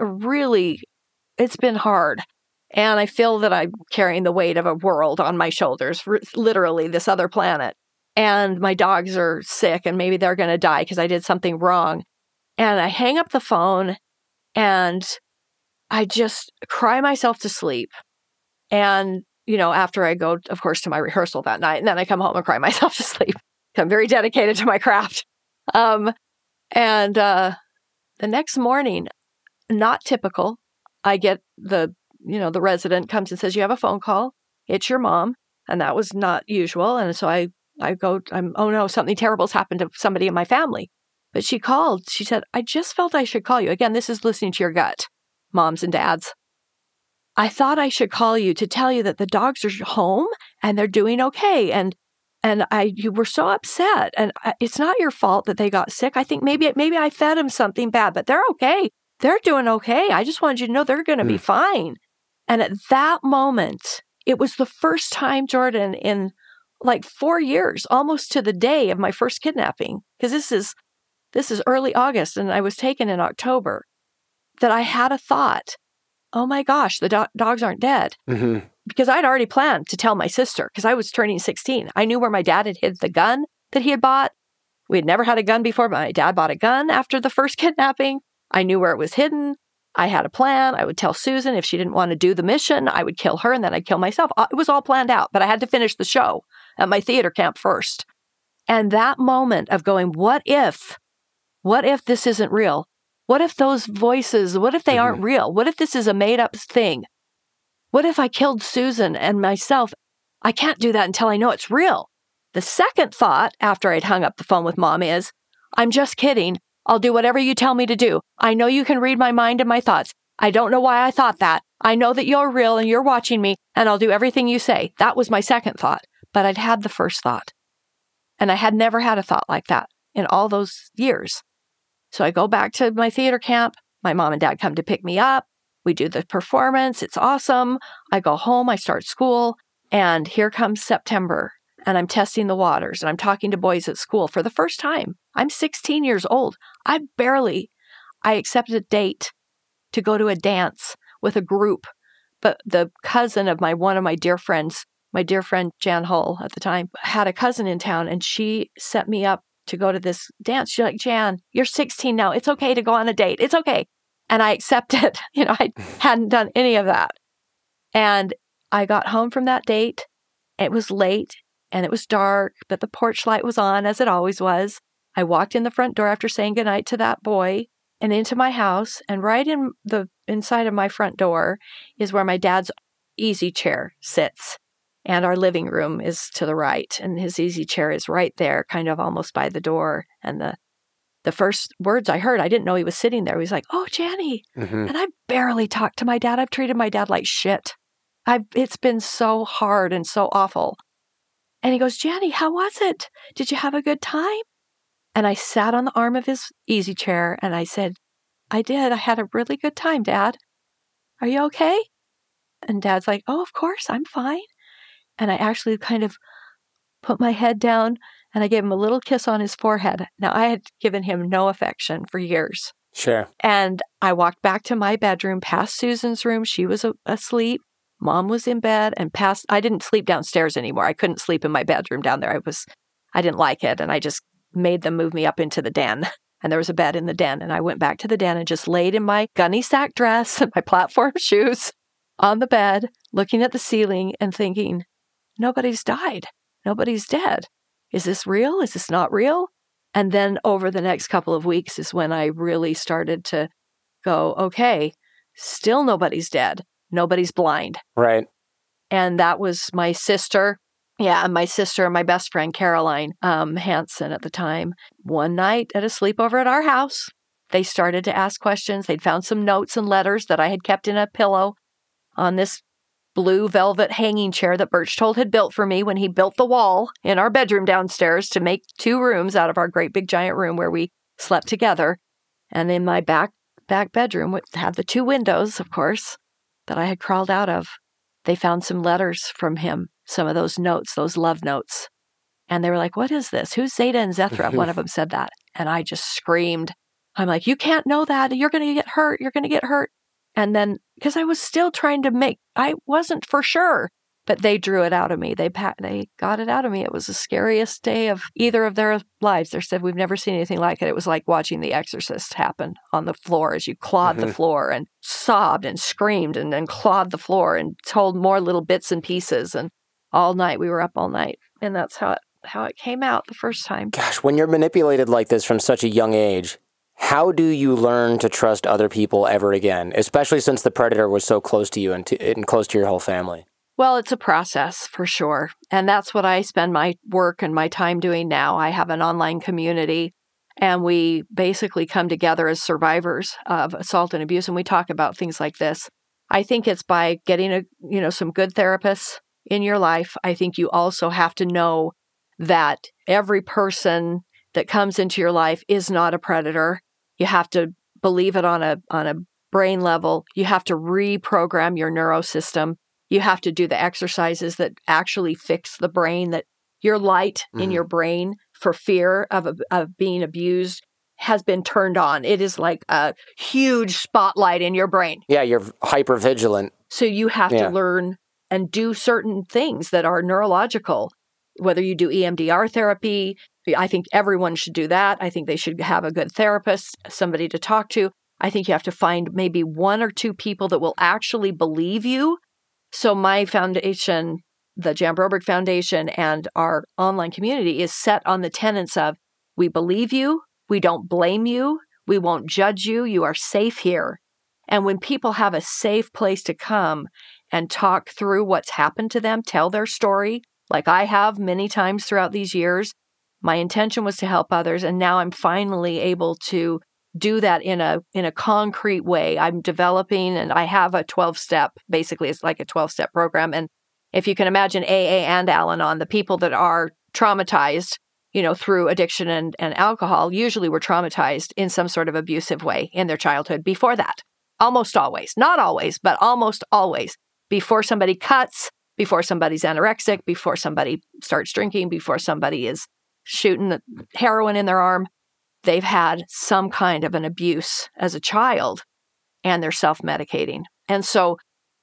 B: it's been hard. And I feel that I'm carrying the weight of a world on my shoulders, literally this other planet. And my dogs are sick and maybe they're going to die because I did something wrong. And I hang up the phone and I just cry myself to sleep. And, after I go, of course, to my rehearsal that night, and then I come home and cry myself to sleep. I'm very dedicated to my craft. And the next morning, not typical, I get the resident comes and says, you have a phone call. It's your mom. And that was not usual. And so I go, oh no, something terrible's happened to somebody in my family. But she called. She said, I just felt I should call you. Again, this is listening to your gut, moms and dads. I thought I should call you to tell you that the dogs are home and they're doing okay. And you were so upset. And it's not your fault that they got sick. I think maybe I fed them something bad, but they're okay. They're doing okay. I just wanted you to know they're going to be fine. And at that moment, it was the first time, Jordan, in like 4 years, almost to the day of my first kidnapping, because this is early August and I was taken in October, that I had a thought, oh my gosh, the dogs aren't dead. Because I'd already planned to tell my sister because I was turning 16. I knew where my dad had hid the gun that he had bought. We had never had a gun before, but my dad bought a gun after the first kidnapping. I knew where it was hidden. I had a plan. I would tell Susan if she didn't want to do the mission, I would kill her and then I'd kill myself. It was all planned out, but I had to finish the show at my theater camp first. And that moment of going, what if this isn't real? What if those voices, what if they aren't real? What if this is a made up thing? What if I killed Susan and myself? I can't do that until I know it's real. The second thought after I'd hung up the phone with mom is, I'm just kidding. I'll do whatever you tell me to do. I know you can read my mind and my thoughts. I don't know why I thought that. I know that you're real and you're watching me, and I'll do everything you say. That was my second thought, but I'd had the first thought. And I had never had a thought like that in all those years. So I go back to my theater camp. My mom and dad come to pick me up. We do the performance. It's awesome. I go home. I start school. And here comes September. And I'm testing the waters. And I'm talking to boys at school for the first time. I'm 16 years old. I accepted a date to go to a dance with a group. But the cousin of one of my dear friends, my dear friend Jan Hull at the time, had a cousin in town. And she set me up to go to this dance. She's like, Jan, you're 16 now. It's okay to go on a date. It's okay. And I accepted. I hadn't done any of that. And I got home from that date. It was late and it was dark, but the porch light was on as it always was. I walked in the front door after saying goodnight to that boy and into my house. And right in the inside of my front door is where my dad's easy chair sits. And our living room is to the right. And his easy chair is right there, kind of almost by the door. And the first words I heard, I didn't know he was sitting there. He was like, oh, Janny. Mm-hmm. And I barely talked to my dad. I've treated my dad like shit. It's been so hard and so awful. And he goes, Janny, how was it? Did you have a good time? And I sat on the arm of his easy chair and I said, I did. I had a really good time, Dad. Are you okay? And Dad's like, oh, of course, I'm fine. And I actually kind of put my head down and I gave him a little kiss on his forehead. Now, I had given him no affection for years.
A: Sure.
B: And I walked back to my bedroom, past Susan's room. She was asleep. Mom was in bed and I didn't sleep downstairs anymore. I couldn't sleep in my bedroom down there. I didn't like it. And I just made them move me up into the den. And there was a bed in the den. And I went back to the den and just laid in my gunny sack dress and my platform shoes on the bed, looking at the ceiling and thinking, nobody's died. Nobody's dead. Is this real? Is this not real? And then over the next couple of weeks is when I really started to go, okay, still nobody's dead. Nobody's blind.
A: Right.
B: And that was my sister. Yeah, my sister and my best friend, Caroline Hansen at the time. One night at a sleepover at our house, they started to ask questions. They'd found some notes and letters that I had kept in a pillow on this blue velvet hanging chair that Berchtold had built for me when he built the wall in our bedroom downstairs to make 2 rooms out of our great big giant room where we slept together. And in my back bedroom, which had the 2 windows, of course, that I had crawled out of, they found some letters from him, some of those notes, those love notes. And they were like, what is this? Who's Zeta and Zethra? One of them said that. And I just screamed. I'm like, you can't know that. You're going to get hurt. You're going to get hurt. And then, because I was still trying to I wasn't for sure, but they drew it out of me. They got it out of me. It was the scariest day of either of their lives. They said, we've never seen anything like it. It was like watching The Exorcist happen on the floor as you clawed the floor and sobbed and screamed and then clawed the floor and told more little bits and pieces. And all night, we were up all night. And that's how it came out the first time.
A: Gosh, when you're manipulated like this from such a young age, how do you learn to trust other people ever again, especially since the predator was so close to you and close to your whole family?
B: Well, it's a process for sure. And that's what I spend my work and my time doing now. I have an online community and we basically come together as survivors of assault and abuse. And we talk about things like this. I think it's by getting some good therapists in your life. I think you also have to know that every person that comes into your life is not a predator. You have to believe it on a brain level. You have to reprogram your neurosystem. You have to do the exercises that actually fix the brain, that your light in your brain for fear of being abused has been turned on. It is like a huge spotlight in your brain.
A: Yeah, you're hypervigilant.
B: So you have to learn and do certain things that are neurological, whether you do EMDR therapy. I think everyone should do that. I think they should have a good therapist, somebody to talk to. I think you have to find maybe 1 or 2 people that will actually believe you. So my foundation, the Jan Broberg Foundation, and our online community is set on the tenets of, we believe you, we don't blame you, we won't judge you, you are safe here. And when people have a safe place to come and talk through what's happened to them, tell their story, like I have many times throughout these years, My intention was to help others, and now I'm finally able to do that in a concrete way. I'm developing, and I have a 12-step, basically it's like a 12-step program. And if you can imagine AA and Al-Anon, the people that are traumatized, through addiction and alcohol, usually were traumatized in some sort of abusive way in their childhood before that. Almost always, not always, but almost always. Before somebody cuts, before somebody's anorexic, before somebody starts drinking, before somebody is shooting heroin in their arm, they've had some kind of an abuse as a child, and they're self-medicating. And so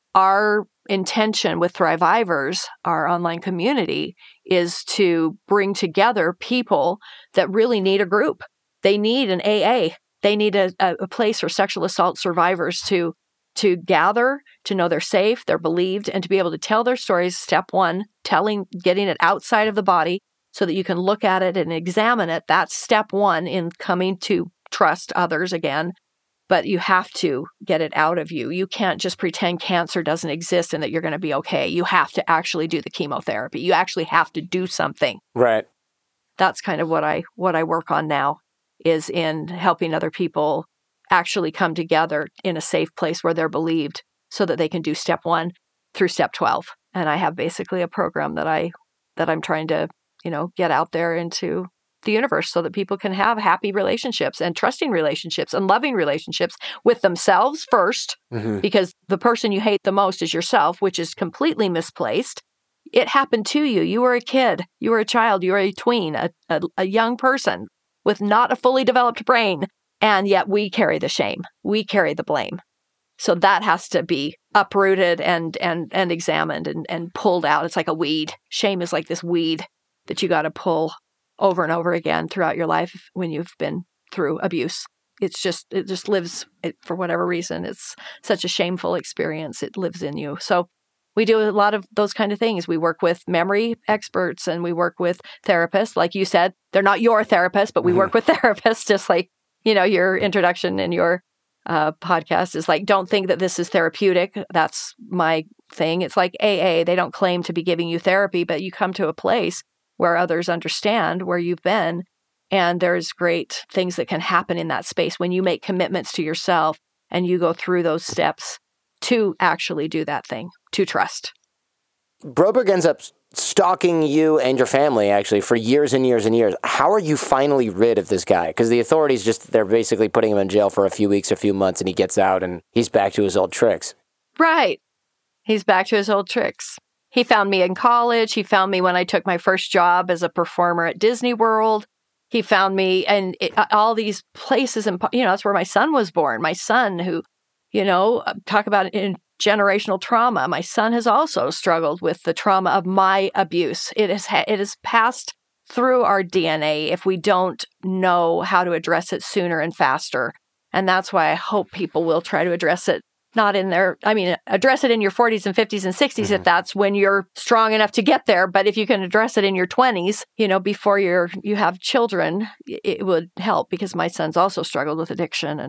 B: our intention with Thrivivors, our online community, is to bring together people that really need a group. They need an AA. They need a place for sexual assault survivors to gather, to know they're safe, they're believed, and to be able to tell their stories. Step one, getting it outside of the body so that you can look at it and examine it. That's step one in coming to trust others again. But you have to get it out of you. You can't just pretend cancer doesn't exist and that you're going to be okay. You have to actually do the chemotherapy. You actually have to do something.
A: Right.
B: That's kind of what I work on now, is in helping other people actually come together in a safe place where they're believed so that they can do step 1 through step 12. And I have basically a program that I'm trying to, get out there into the universe so that people can have happy relationships and trusting relationships and loving relationships with themselves first, because the person you hate the most is yourself, which is completely misplaced. It happened to you. You were a kid. You were a child. You were a tween, a young person with not a fully developed brain. And yet we carry the shame. We carry the blame. So that has to be uprooted and examined and pulled out. It's like a weed. Shame is like this weed that you got to pull over and over again throughout your life when you've been through abuse. It just lives, for whatever reason. It's such a shameful experience. It lives in you. So we do a lot of those kind of things. We work with memory experts and we work with therapists. Like you said, they're not your therapists, but we work with therapists, just like, your introduction in your podcast is like, don't think that this is therapeutic. That's my thing. It's like AA. They don't claim to be giving you therapy, but you come to a place where others understand where you've been. And there's great things that can happen in that space when you make commitments to yourself and you go through those steps to actually do that thing, to trust.
A: Broberg ends up stalking you and your family, actually, for years and years and years. How are you finally rid of this guy? Because the authorities they're basically putting him in jail for a few weeks, a few months, and he gets out and he's back to his old tricks.
B: Right. He's back to his old tricks. He found me in college. He found me when I took my first job as a performer at Disney World. He found me in all these places. And, that's where my son was born. My son who, talk about generational trauma. My son has also struggled with the trauma of my abuse. It is passed through our DNA if we don't know how to address it sooner and faster. And that's why I hope people will try to address it. Address it in your 40s and 50s and 60s if that's when you're strong enough to get there. But if you can address it in your 20s, before you have children, it would help, because my son's also struggled with addiction.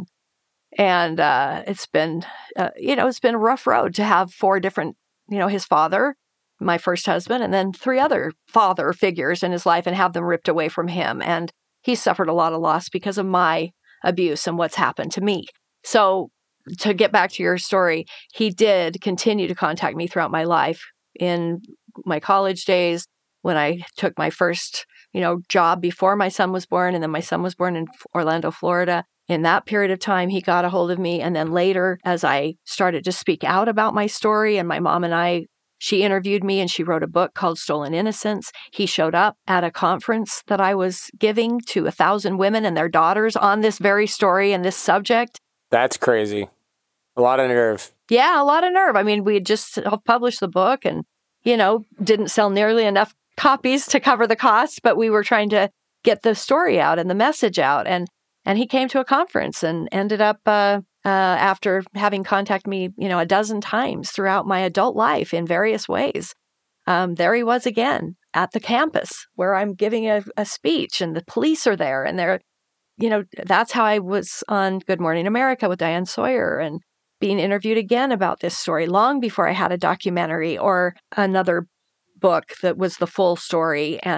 B: And it's been, it's been a rough road to have 4 different, his father, my first husband, and then 3 other father figures in his life, and have them ripped away from him. And he suffered a lot of loss because of my abuse and what's happened to me. So to get back to your story, he did continue to contact me throughout my life. In my college days, when I took my first, job before my son was born, and then my son was born in Orlando, Florida. In that period of time, he got a hold of me. And then later, as I started to speak out about my story, and my mom and she interviewed me and she wrote a book called Stolen Innocence. He showed up at a conference that I was giving to 1,000 women and their daughters on this very story and this subject.
A: That's crazy. A lot of nerve.
B: Yeah, a lot of nerve. We had just published the book and, didn't sell nearly enough copies to cover the cost, but we were trying to get the story out and the message out. And he came to a conference and ended up, after having contacted me, a dozen times throughout my adult life in various ways. There he was again at the campus where I'm giving a speech, and the police are there, and they're, that's how I was on Good Morning America with Diane Sawyer, and being interviewed again about this story long before I had a documentary or another book that was the full story. And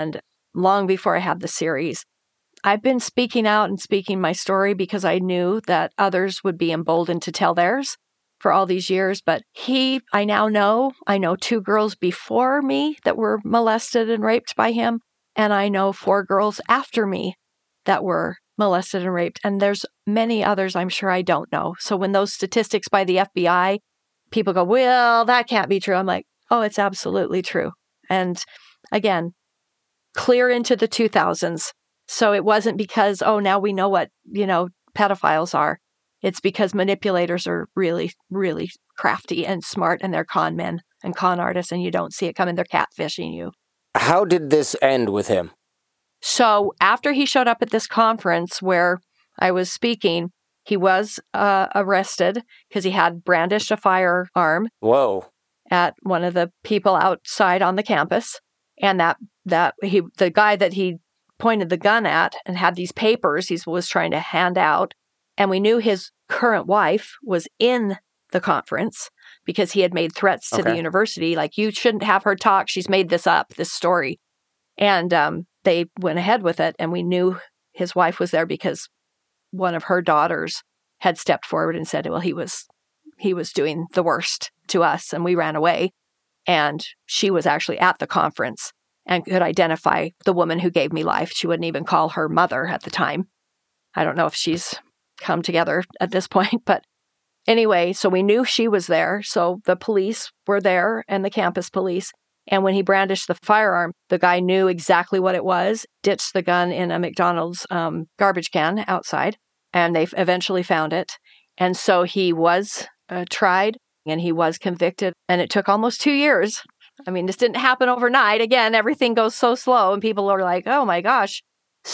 B: long before I had the series. I've been speaking out and speaking my story because I knew that others would be emboldened to tell theirs for all these years. But I know 2 girls before me that were molested and raped by him. And I know 4 girls after me that were molested and raped. And there's many others I'm sure I don't know. So when those statistics by the FBI, people go, well, that can't be true. I'm like, oh, it's absolutely true. And again, clear into the 2000s. So it wasn't because, now we know what, pedophiles are. It's because manipulators are really, really crafty and smart, and they're con men and con artists, and you don't see it coming. They're catfishing you.
A: How did this end with him?
B: So after he showed up at this conference where I was speaking, he was arrested because he had brandished a firearm.
A: Whoa.
B: At one of the people outside on the campus. And the guy that he pointed the gun at and had these papers he was trying to hand out. And we knew his current wife was in the conference because he had made threats to the university, like, you shouldn't have her talk. She's made this up, this story. And they went ahead with it. And we knew his wife was there because one of her daughters had stepped forward and said, well, he was doing the worst to us. And we ran away. And she was actually at the conference and could identify the woman who gave me life. She wouldn't even call her mother at the time. I don't know if she's come together at this point, but anyway, so we knew she was there. So the police were there and the campus police. And when he brandished the firearm, the guy knew exactly what it was, ditched the gun in a McDonald's garbage can outside, and they eventually found it. And so he was tried and he was convicted. And it took almost 2 years. I mean, this didn't happen overnight. Again, everything goes so slow and people are like, oh my gosh.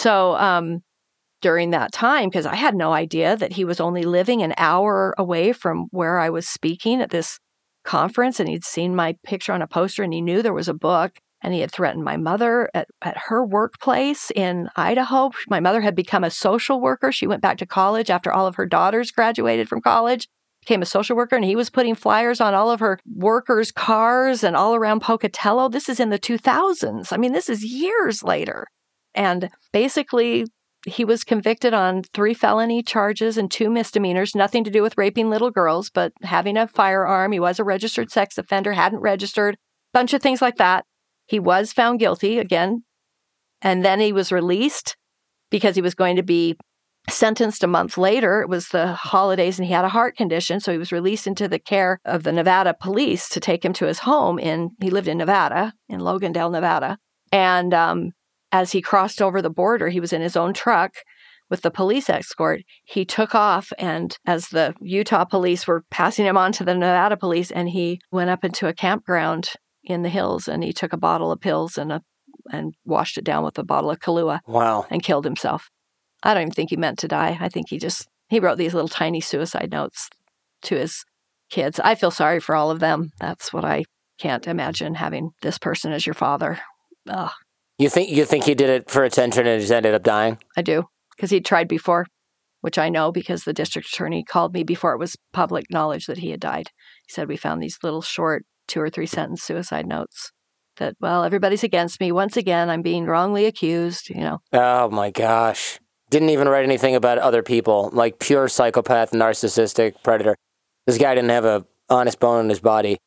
B: So during that time, because I had no idea that he was only living an hour away from where I was speaking at this conference, and he'd seen my picture on a poster and he knew there was a book, and he had threatened my mother at her workplace in Idaho. My mother had become a social worker. She went back to college after all of her daughters graduated from college, became a social worker, and he was putting flyers on all of her workers' cars and all around Pocatello. This is in the 2000s. I mean, this is years later. And basically, he was convicted on 3 felony charges and 2 misdemeanors, nothing to do with raping little girls, but having a firearm. He was a registered sex offender, hadn't registered, bunch of things like that. He was found guilty again, and then he was released because he was going to be sentenced a month later. It was the holidays and he had a heart condition, so he was released into the care of the Nevada police to take him to his home. He lived in Nevada, in Logandale, Nevada. And as he crossed over the border, he was in his own truck with the police escort. He took off, and as the Utah police were passing him on to the Nevada police, and he went up into a campground in the hills, and he took a bottle of pills and washed it down with a bottle of Kahlua.
A: Wow.
B: And killed himself. I don't even think he meant to die. I think he wrote these little tiny suicide notes to his kids. I feel sorry for all of them. That's what I can't imagine, having this person as your father. Ugh.
A: You think he did it for attention and just ended up dying?
B: I do, because he'd tried before, which I know because the district attorney called me before it was public knowledge that he had died. He said, we found these little short 2 or 3 sentence suicide notes that, well, everybody's against me. Once again, I'm being wrongly accused,
A: Oh my gosh. Didn't even write anything about other people, like pure psychopath, narcissistic predator. This guy didn't have a honest bone in his body.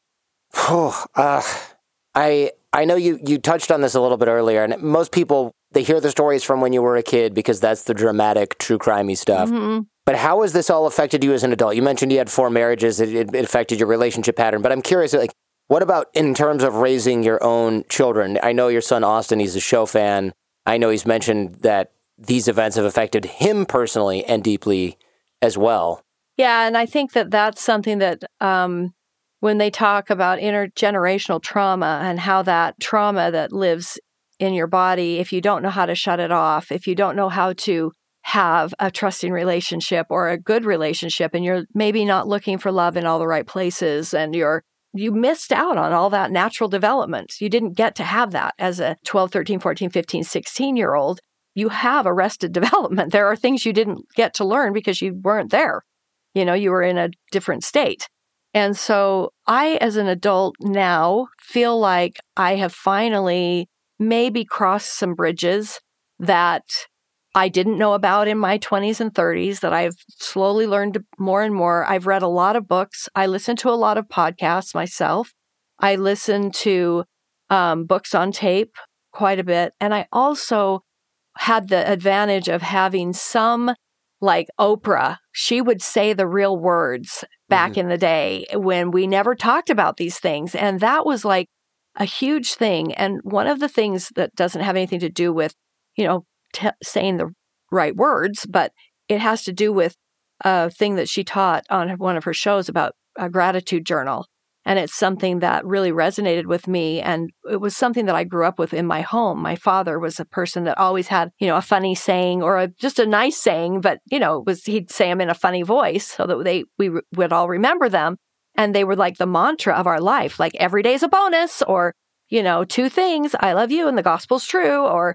A: I know you touched on this a little bit earlier, and most people, they hear the stories from when you were a kid because that's the dramatic, true crimey stuff. Mm-hmm. But how has this all affected you as an adult? You mentioned you had 4 marriages. It affected your relationship pattern. But I'm curious, what about in terms of raising your own children? I know your son, Austin, he's a show fan. I know he's mentioned that these events have affected him personally and deeply as well.
B: Yeah, and I think that that's something that when they talk about intergenerational trauma and how that trauma that lives in your body, if you don't know how to shut it off, if you don't know how to have a trusting relationship or a good relationship, and you're maybe not looking for love in all the right places, and you missed out on all that natural development. You didn't get to have that as a 12, 13, 14, 15, 16-year-old. You have arrested development. There are things you didn't get to learn because you weren't there. You were in a different state. And so I, as an adult now, feel like I have finally maybe crossed some bridges that I didn't know about in my 20s and 30s that I've slowly learned more and more. I've read a lot of books. I listen to a lot of podcasts myself. I listen to books on tape quite a bit. And I also had the advantage of having some, like Oprah. She would say the real words back in the day when we never talked about these things. And that was like a huge thing. And one of the things that doesn't have anything to do with, saying the right words, but it has to do with a thing that she taught on one of her shows about a gratitude journal. And it's something that really resonated with me. And it was something that I grew up with in my home. My father was a person that always had, a funny saying or just a nice saying, but, he'd say them in a funny voice so that we would all remember them. And they were like the mantra of our life, like every day's a bonus, or, 2 things, I love you and the gospel's true. Or,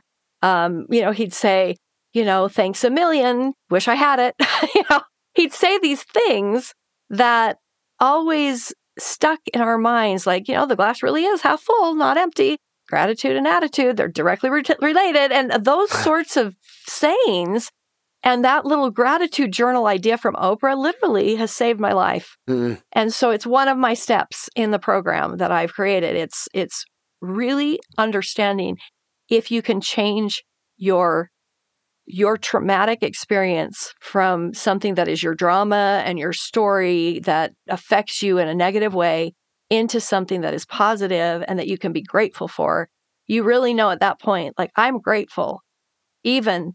B: he'd say, thanks a million, wish I had it. He'd say these things that always stuck in our minds, like, the glass really is half full, not empty. Gratitude and attitude, they're directly related. And those sorts of sayings and that little gratitude journal idea from Oprah literally has saved my life. And so it's one of my steps in the program that I've created. It's really understanding if you can change your traumatic experience from something that is your drama and your story that affects you in a negative way into something that is positive and that you can be grateful for. You really know at that point, like, I'm grateful, even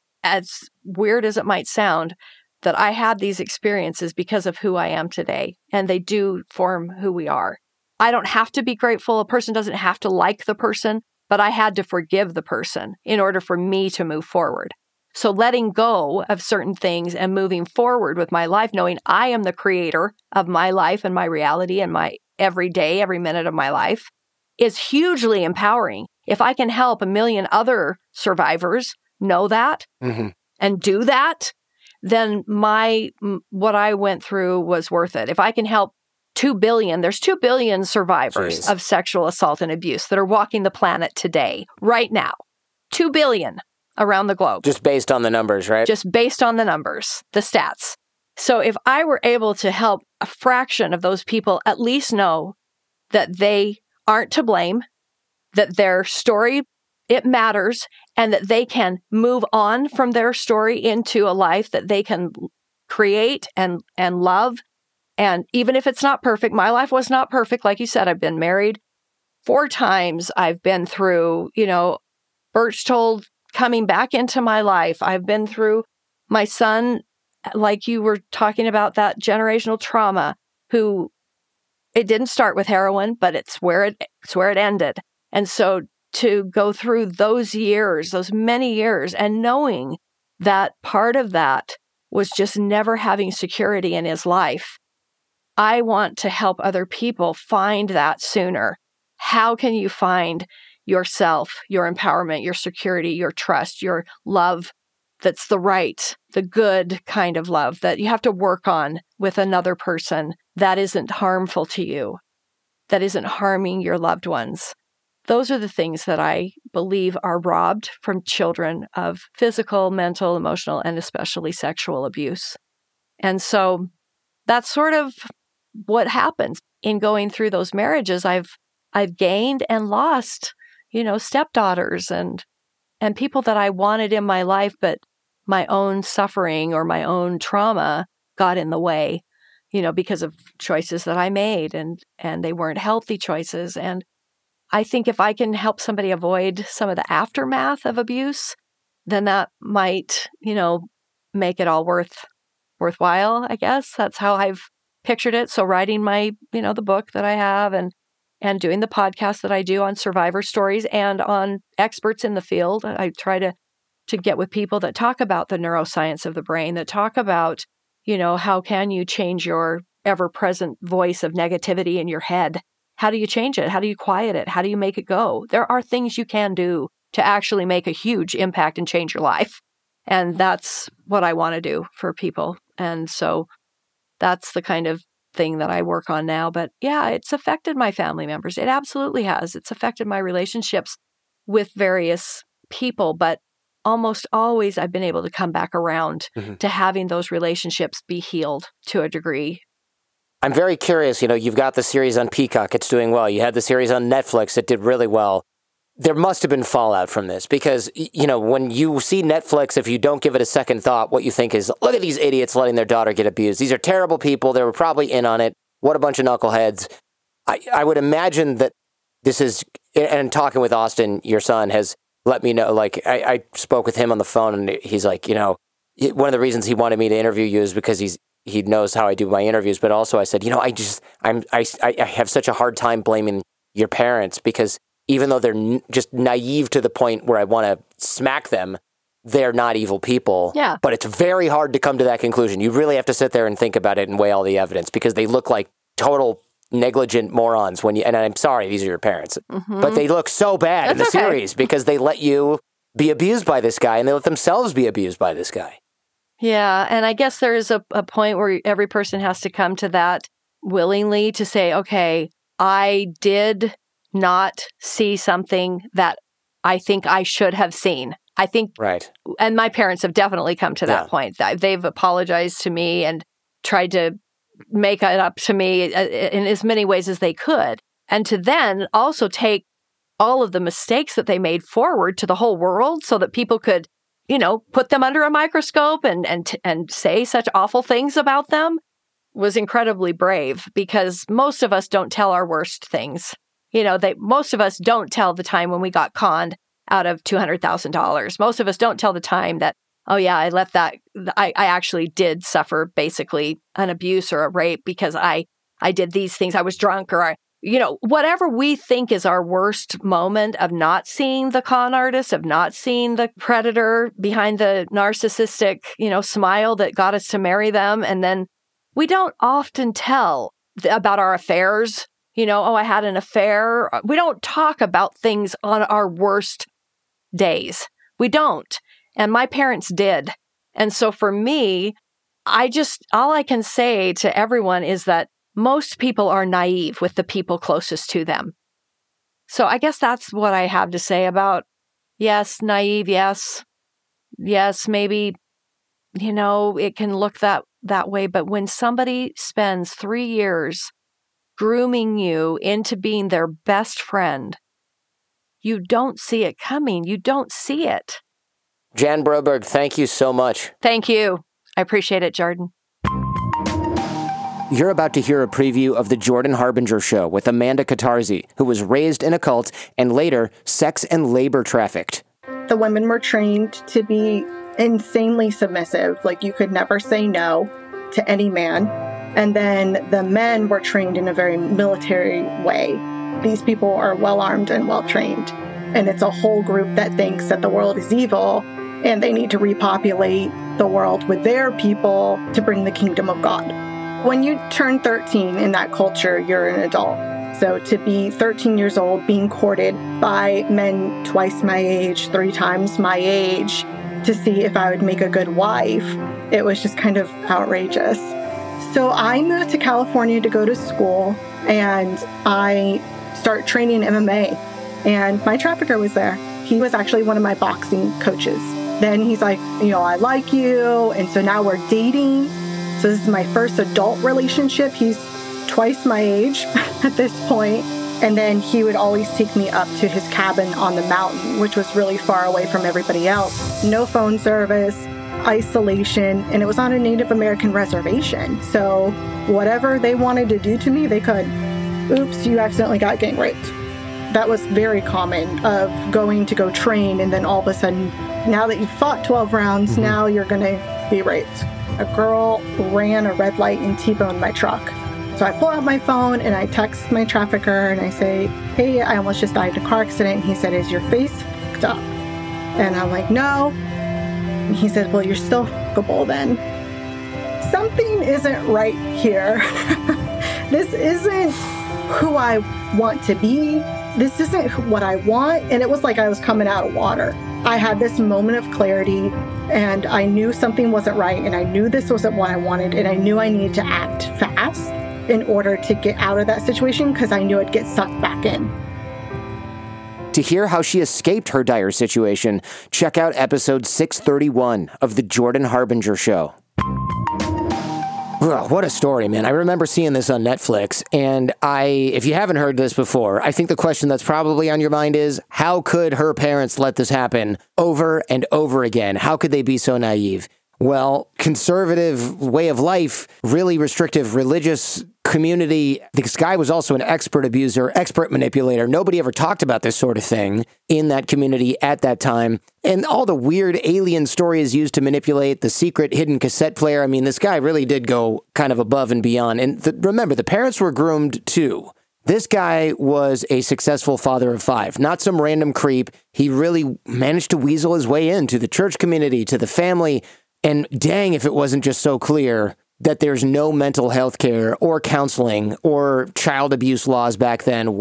B: as weird as it might sound, that I had these experiences because of who I am today. And they do form who we are. I don't have to be grateful. A person doesn't have to like the person, but I had to forgive the person in order for me to move forward. So letting go of certain things and moving forward with my life, knowing I am the creator of my life and my reality and my every day, every minute of my life, is hugely empowering. If I can help a million other survivors know that and do that, then what I went through was worth it. If I can help 2 billion, there's 2 billion survivors of sexual assault and abuse that are walking the planet today, right now. 2 billion around the globe.
A: Just based on the numbers, right?
B: Just based on the numbers, the stats. So if I were able to help a fraction of those people at least know that they aren't to blame, that their story, it matters, and that they can move on from their story into a life that they can create and love. And even if it's not perfect, my life was not perfect. Like you said, I've been married 4 times. I've been through, Berchtold coming back into my life. I've been through my son, like you were talking about, that generational trauma, who it didn't start with heroin, but it's where it ended. And so to go through those years, those many years, and knowing that part of that was just never having security in his life, I want to help other people find that sooner. How can you find yourself, your empowerment, your security, your trust, your love that's the good kind of love that you have to work on with another person that isn't harmful to you, that isn't harming your loved ones? Those are the things that I believe are robbed from children of physical, mental, emotional, and especially sexual abuse. And so that's sort of what happens in going through those marriages. I've gained and lost, stepdaughters and people that I wanted in my life, but my own suffering or my own trauma got in the way, because of choices that I made, and they weren't healthy choices. And I think if I can help somebody avoid some of the aftermath of abuse, then that might, make it all worthwhile, I guess. That's how I've pictured it. So writing my, the book that I have and doing the podcast that I do on survivor stories and on experts in the field, I try to get with people that talk about the neuroscience of the brain, that talk about, how can you change your ever-present voice of negativity in your head? How do you change it? How do you quiet it? How do you make it go? There are things you can do to actually make a huge impact and change your life. And that's what I want to do for people. And so that's the kind of thing that I work on now. But yeah, it's affected my family members. It absolutely has. It's affected my relationships with various people, but almost always I've been able to come back around to having those relationships be healed to a degree.
A: I'm very curious. You've got the series on Peacock. It's doing well. You had the series on Netflix. It did really well. There must have been fallout from this because, when you see Netflix, if you don't give it a second thought, what you think is, look at these idiots letting their daughter get abused. These are terrible people. They were probably in on it. What a bunch of knuckleheads. I would imagine that this is, and talking with Austin, your son, has let me know, I spoke with him on the phone and he's like, one of the reasons he wanted me to interview you is because he knows how I do my interviews. But also I said, I have such a hard time blaming your parents because even though they're just naive to the point where I want to smack them, they're not evil people.
B: Yeah.
A: But it's very hard to come to that conclusion. You really have to sit there and think about it and weigh all the evidence because they look like total negligent morons and I'm sorry, these are your parents, but they look so bad in the series because they let you be abused by this guy and they let themselves be abused by this guy.
B: Yeah. And I guess there is a point where every person has to come to that willingly to say, okay, I did not see something that I think I should have seen. I think,
A: right.
B: And my parents have definitely come to that point. They've apologized to me and tried to make it up to me in as many ways as they could. And to then also take all of the mistakes that they made forward to the whole world so that people could, put them under a microscope and say such awful things about them was incredibly brave because most of us don't tell our worst things. Most of us don't tell the time when we got conned out of $200,000. Most of us don't tell the time that, oh yeah, I actually did suffer basically an abuse or a rape because I did these things. I was drunk or whatever we think is our worst moment of not seeing the con artist, of not seeing the predator behind the narcissistic, smile that got us to marry them. And then we don't often tell about our affairs. I had an affair. We don't talk about things on our worst days. We don't. And my parents did. And so for me, all I can say to everyone is that most people are naive with the people closest to them. So I guess that's what I have to say about, yes, naive, yes. Yes, maybe, it can look that way. But when somebody spends 3 years grooming you into being their best friend, you don't see it coming. You don't see it.
A: Jan Broberg, thank you so much.
B: Thank you. I appreciate it, Jordan.
A: You're about to hear a preview of The Jordan Harbinger Show with Amanda Catarzi, who was raised in a cult and later sex and labor trafficked.
C: The women were trained to be insanely submissive. Like you could never say no to any man. And then the men were trained in a very military way. These people are well-armed and well-trained. And it's a whole group that thinks that the world is evil and they need to repopulate the world with their people to bring the kingdom of God. When you turn 13 in that culture, you're an adult. So to be 13 years old, being courted by men twice my age, 3 times my age, to see if I would make a good wife, it was just kind of outrageous. So I moved to California to go to school, and I started training MMA. And my trafficker was there. He was actually one of my boxing coaches. Then he's like, I like you. And so now we're dating. So this is my first adult relationship. He's twice my age at this point. And then he would always take me up to his cabin on the mountain, which was really far away from everybody else. No phone service, isolation, and it was on a Native American reservation. So whatever they wanted to do to me, they could. Oops, you accidentally got gang raped. That was very common of going to go train, and then all of a sudden, now that you've fought 12 rounds, now you're going to be raped. A girl ran a red light and T-boned my truck. So I pull out my phone and I text my trafficker and I say, hey, I almost just died in a car accident. And he said, is your face fucked up? And I'm like, no. And he said, well, you're still fuckable then. Something isn't right here. This isn't who I want to be. This isn't what I want. And it was like I was coming out of water. I had this moment of clarity and I knew something wasn't right and I knew this wasn't what I wanted and I knew I needed to act fast in order to get out of that situation because I knew I'd get sucked back in.
A: To hear how she escaped her dire situation, check out episode 631 of The Jordan Harbinger Show. Ugh, what a story, man. I remember seeing this on Netflix, and if you haven't heard this before, I think the question that's probably on your mind is, how could her parents let this happen over and over again? How could they be so naive? Well, conservative way of life, really restrictive religious community. This guy was also an expert abuser, expert manipulator. Nobody ever talked about this sort of thing in that community at that time. And all the weird alien stories used to manipulate the secret hidden cassette player. I mean, this guy really did go kind of above and beyond. And remember, the parents were groomed too. This guy was a successful father of 5, not some random creep. He really managed to weasel his way into the church community, to the family. And dang, if it wasn't just so clear that there's no mental health care or counseling or child abuse laws back then.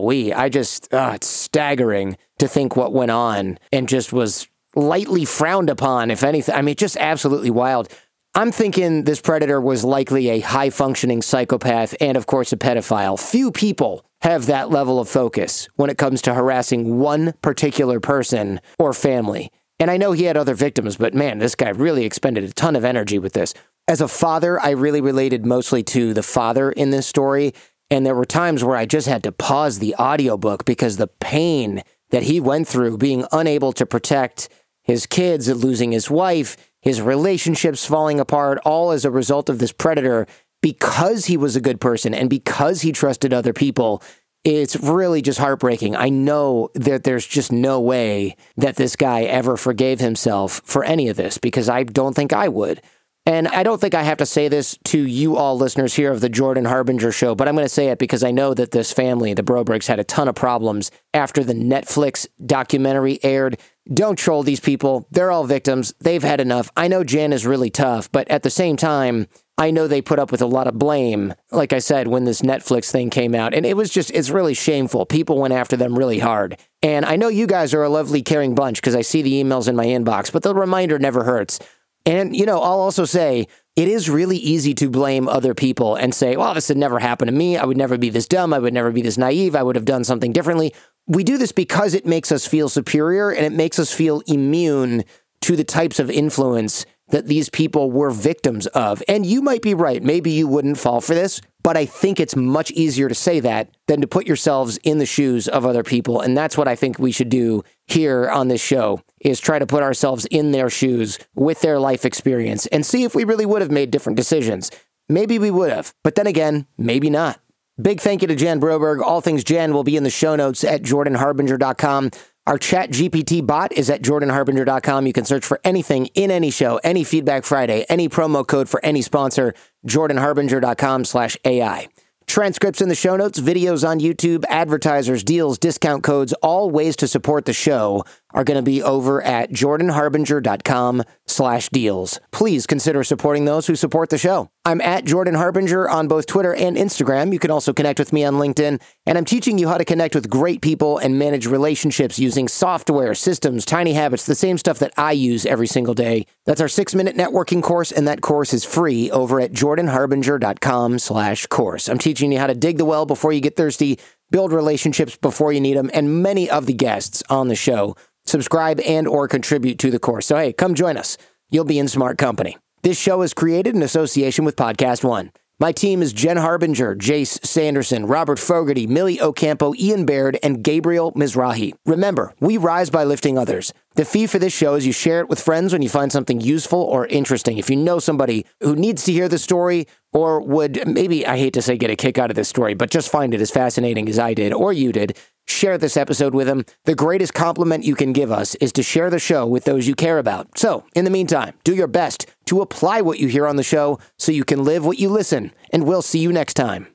A: It's staggering to think what went on and just was lightly frowned upon, if anything. I mean, just absolutely wild. I'm thinking this predator was likely a high-functioning psychopath and, of course, a pedophile. Few people have that level of focus when it comes to harassing one particular person or family. And I know he had other victims, but man, this guy really expended a ton of energy with this. As a father, I really related mostly to the father in this story. And there were times where I just had to pause the audiobook because the pain that he went through being unable to protect his kids, losing his wife, his relationships falling apart, all as a result of this predator, because he was a good person and because he trusted other people. It's really just heartbreaking. I know that there's just no way that this guy ever forgave himself for any of this, because I don't think I would. And I don't think I have to say this to you all listeners here of the Jordan Harbinger Show, but I'm going to say it because I know that this family, the Brobergs, had a ton of problems after the Netflix documentary aired. Don't troll these people. They're all victims. They've had enough. I know Jan is really tough, but at the same time, I know they put up with a lot of blame, like I said, when this Netflix thing came out. And it's really shameful. People went after them really hard. And I know you guys are a lovely, caring bunch because I see the emails in my inbox, but the reminder never hurts. And, I'll also say it is really easy to blame other people and say, well, this had never happened to me. I would never be this dumb. I would never be this naive. I would have done something differently. We do this because it makes us feel superior and it makes us feel immune to the types of influence that these people were victims of. And you might be right. Maybe you wouldn't fall for this, but I think it's much easier to say that than to put yourselves in the shoes of other people. And that's what I think we should do here on this show, is try to put ourselves in their shoes with their life experience and see if we really would have made different decisions. Maybe we would have, but then again, maybe not. Big thank you to Jan Broberg. All things Jan will be in the show notes at jordanharbinger.com. Our chat GPT bot is at jordanharbinger.com. You can search for anything in any show, any Feedback Friday, any promo code for any sponsor, jordanharbinger.com/AI. Transcripts in the show notes, videos on YouTube, advertisers, deals, discount codes, all ways to support the show are going to be over at jordanharbinger.com/deals. Please consider supporting those who support the show. I'm at Jordan Harbinger on both Twitter and Instagram. You can also connect with me on LinkedIn. And I'm teaching you how to connect with great people and manage relationships using software, systems, tiny habits, the same stuff that I use every single day. That's our 6-minute networking course, and that course is free over at jordanharbinger.com/course. I'm teaching you how to dig the well before you get thirsty, build relationships before you need them, and many of the guests on the show subscribe and or contribute to the course. So hey, come join us. You'll be in smart company. This show is created in association with Podcast One. My team is Jen Harbinger, Jace Sanderson, Robert Fogarty, Millie Ocampo, Ian Baird, and Gabriel Mizrahi. Remember, we rise by lifting others. The fee for this show is you share it with friends when you find something useful or interesting. If you know somebody who needs to hear the story or would maybe, I hate to say, get a kick out of this story, but just find it as fascinating as I did or you did, share this episode with them. The greatest compliment you can give us is to share the show with those you care about. So, in the meantime, do your best to apply what you hear on the show so you can live what you listen, and we'll see you next time.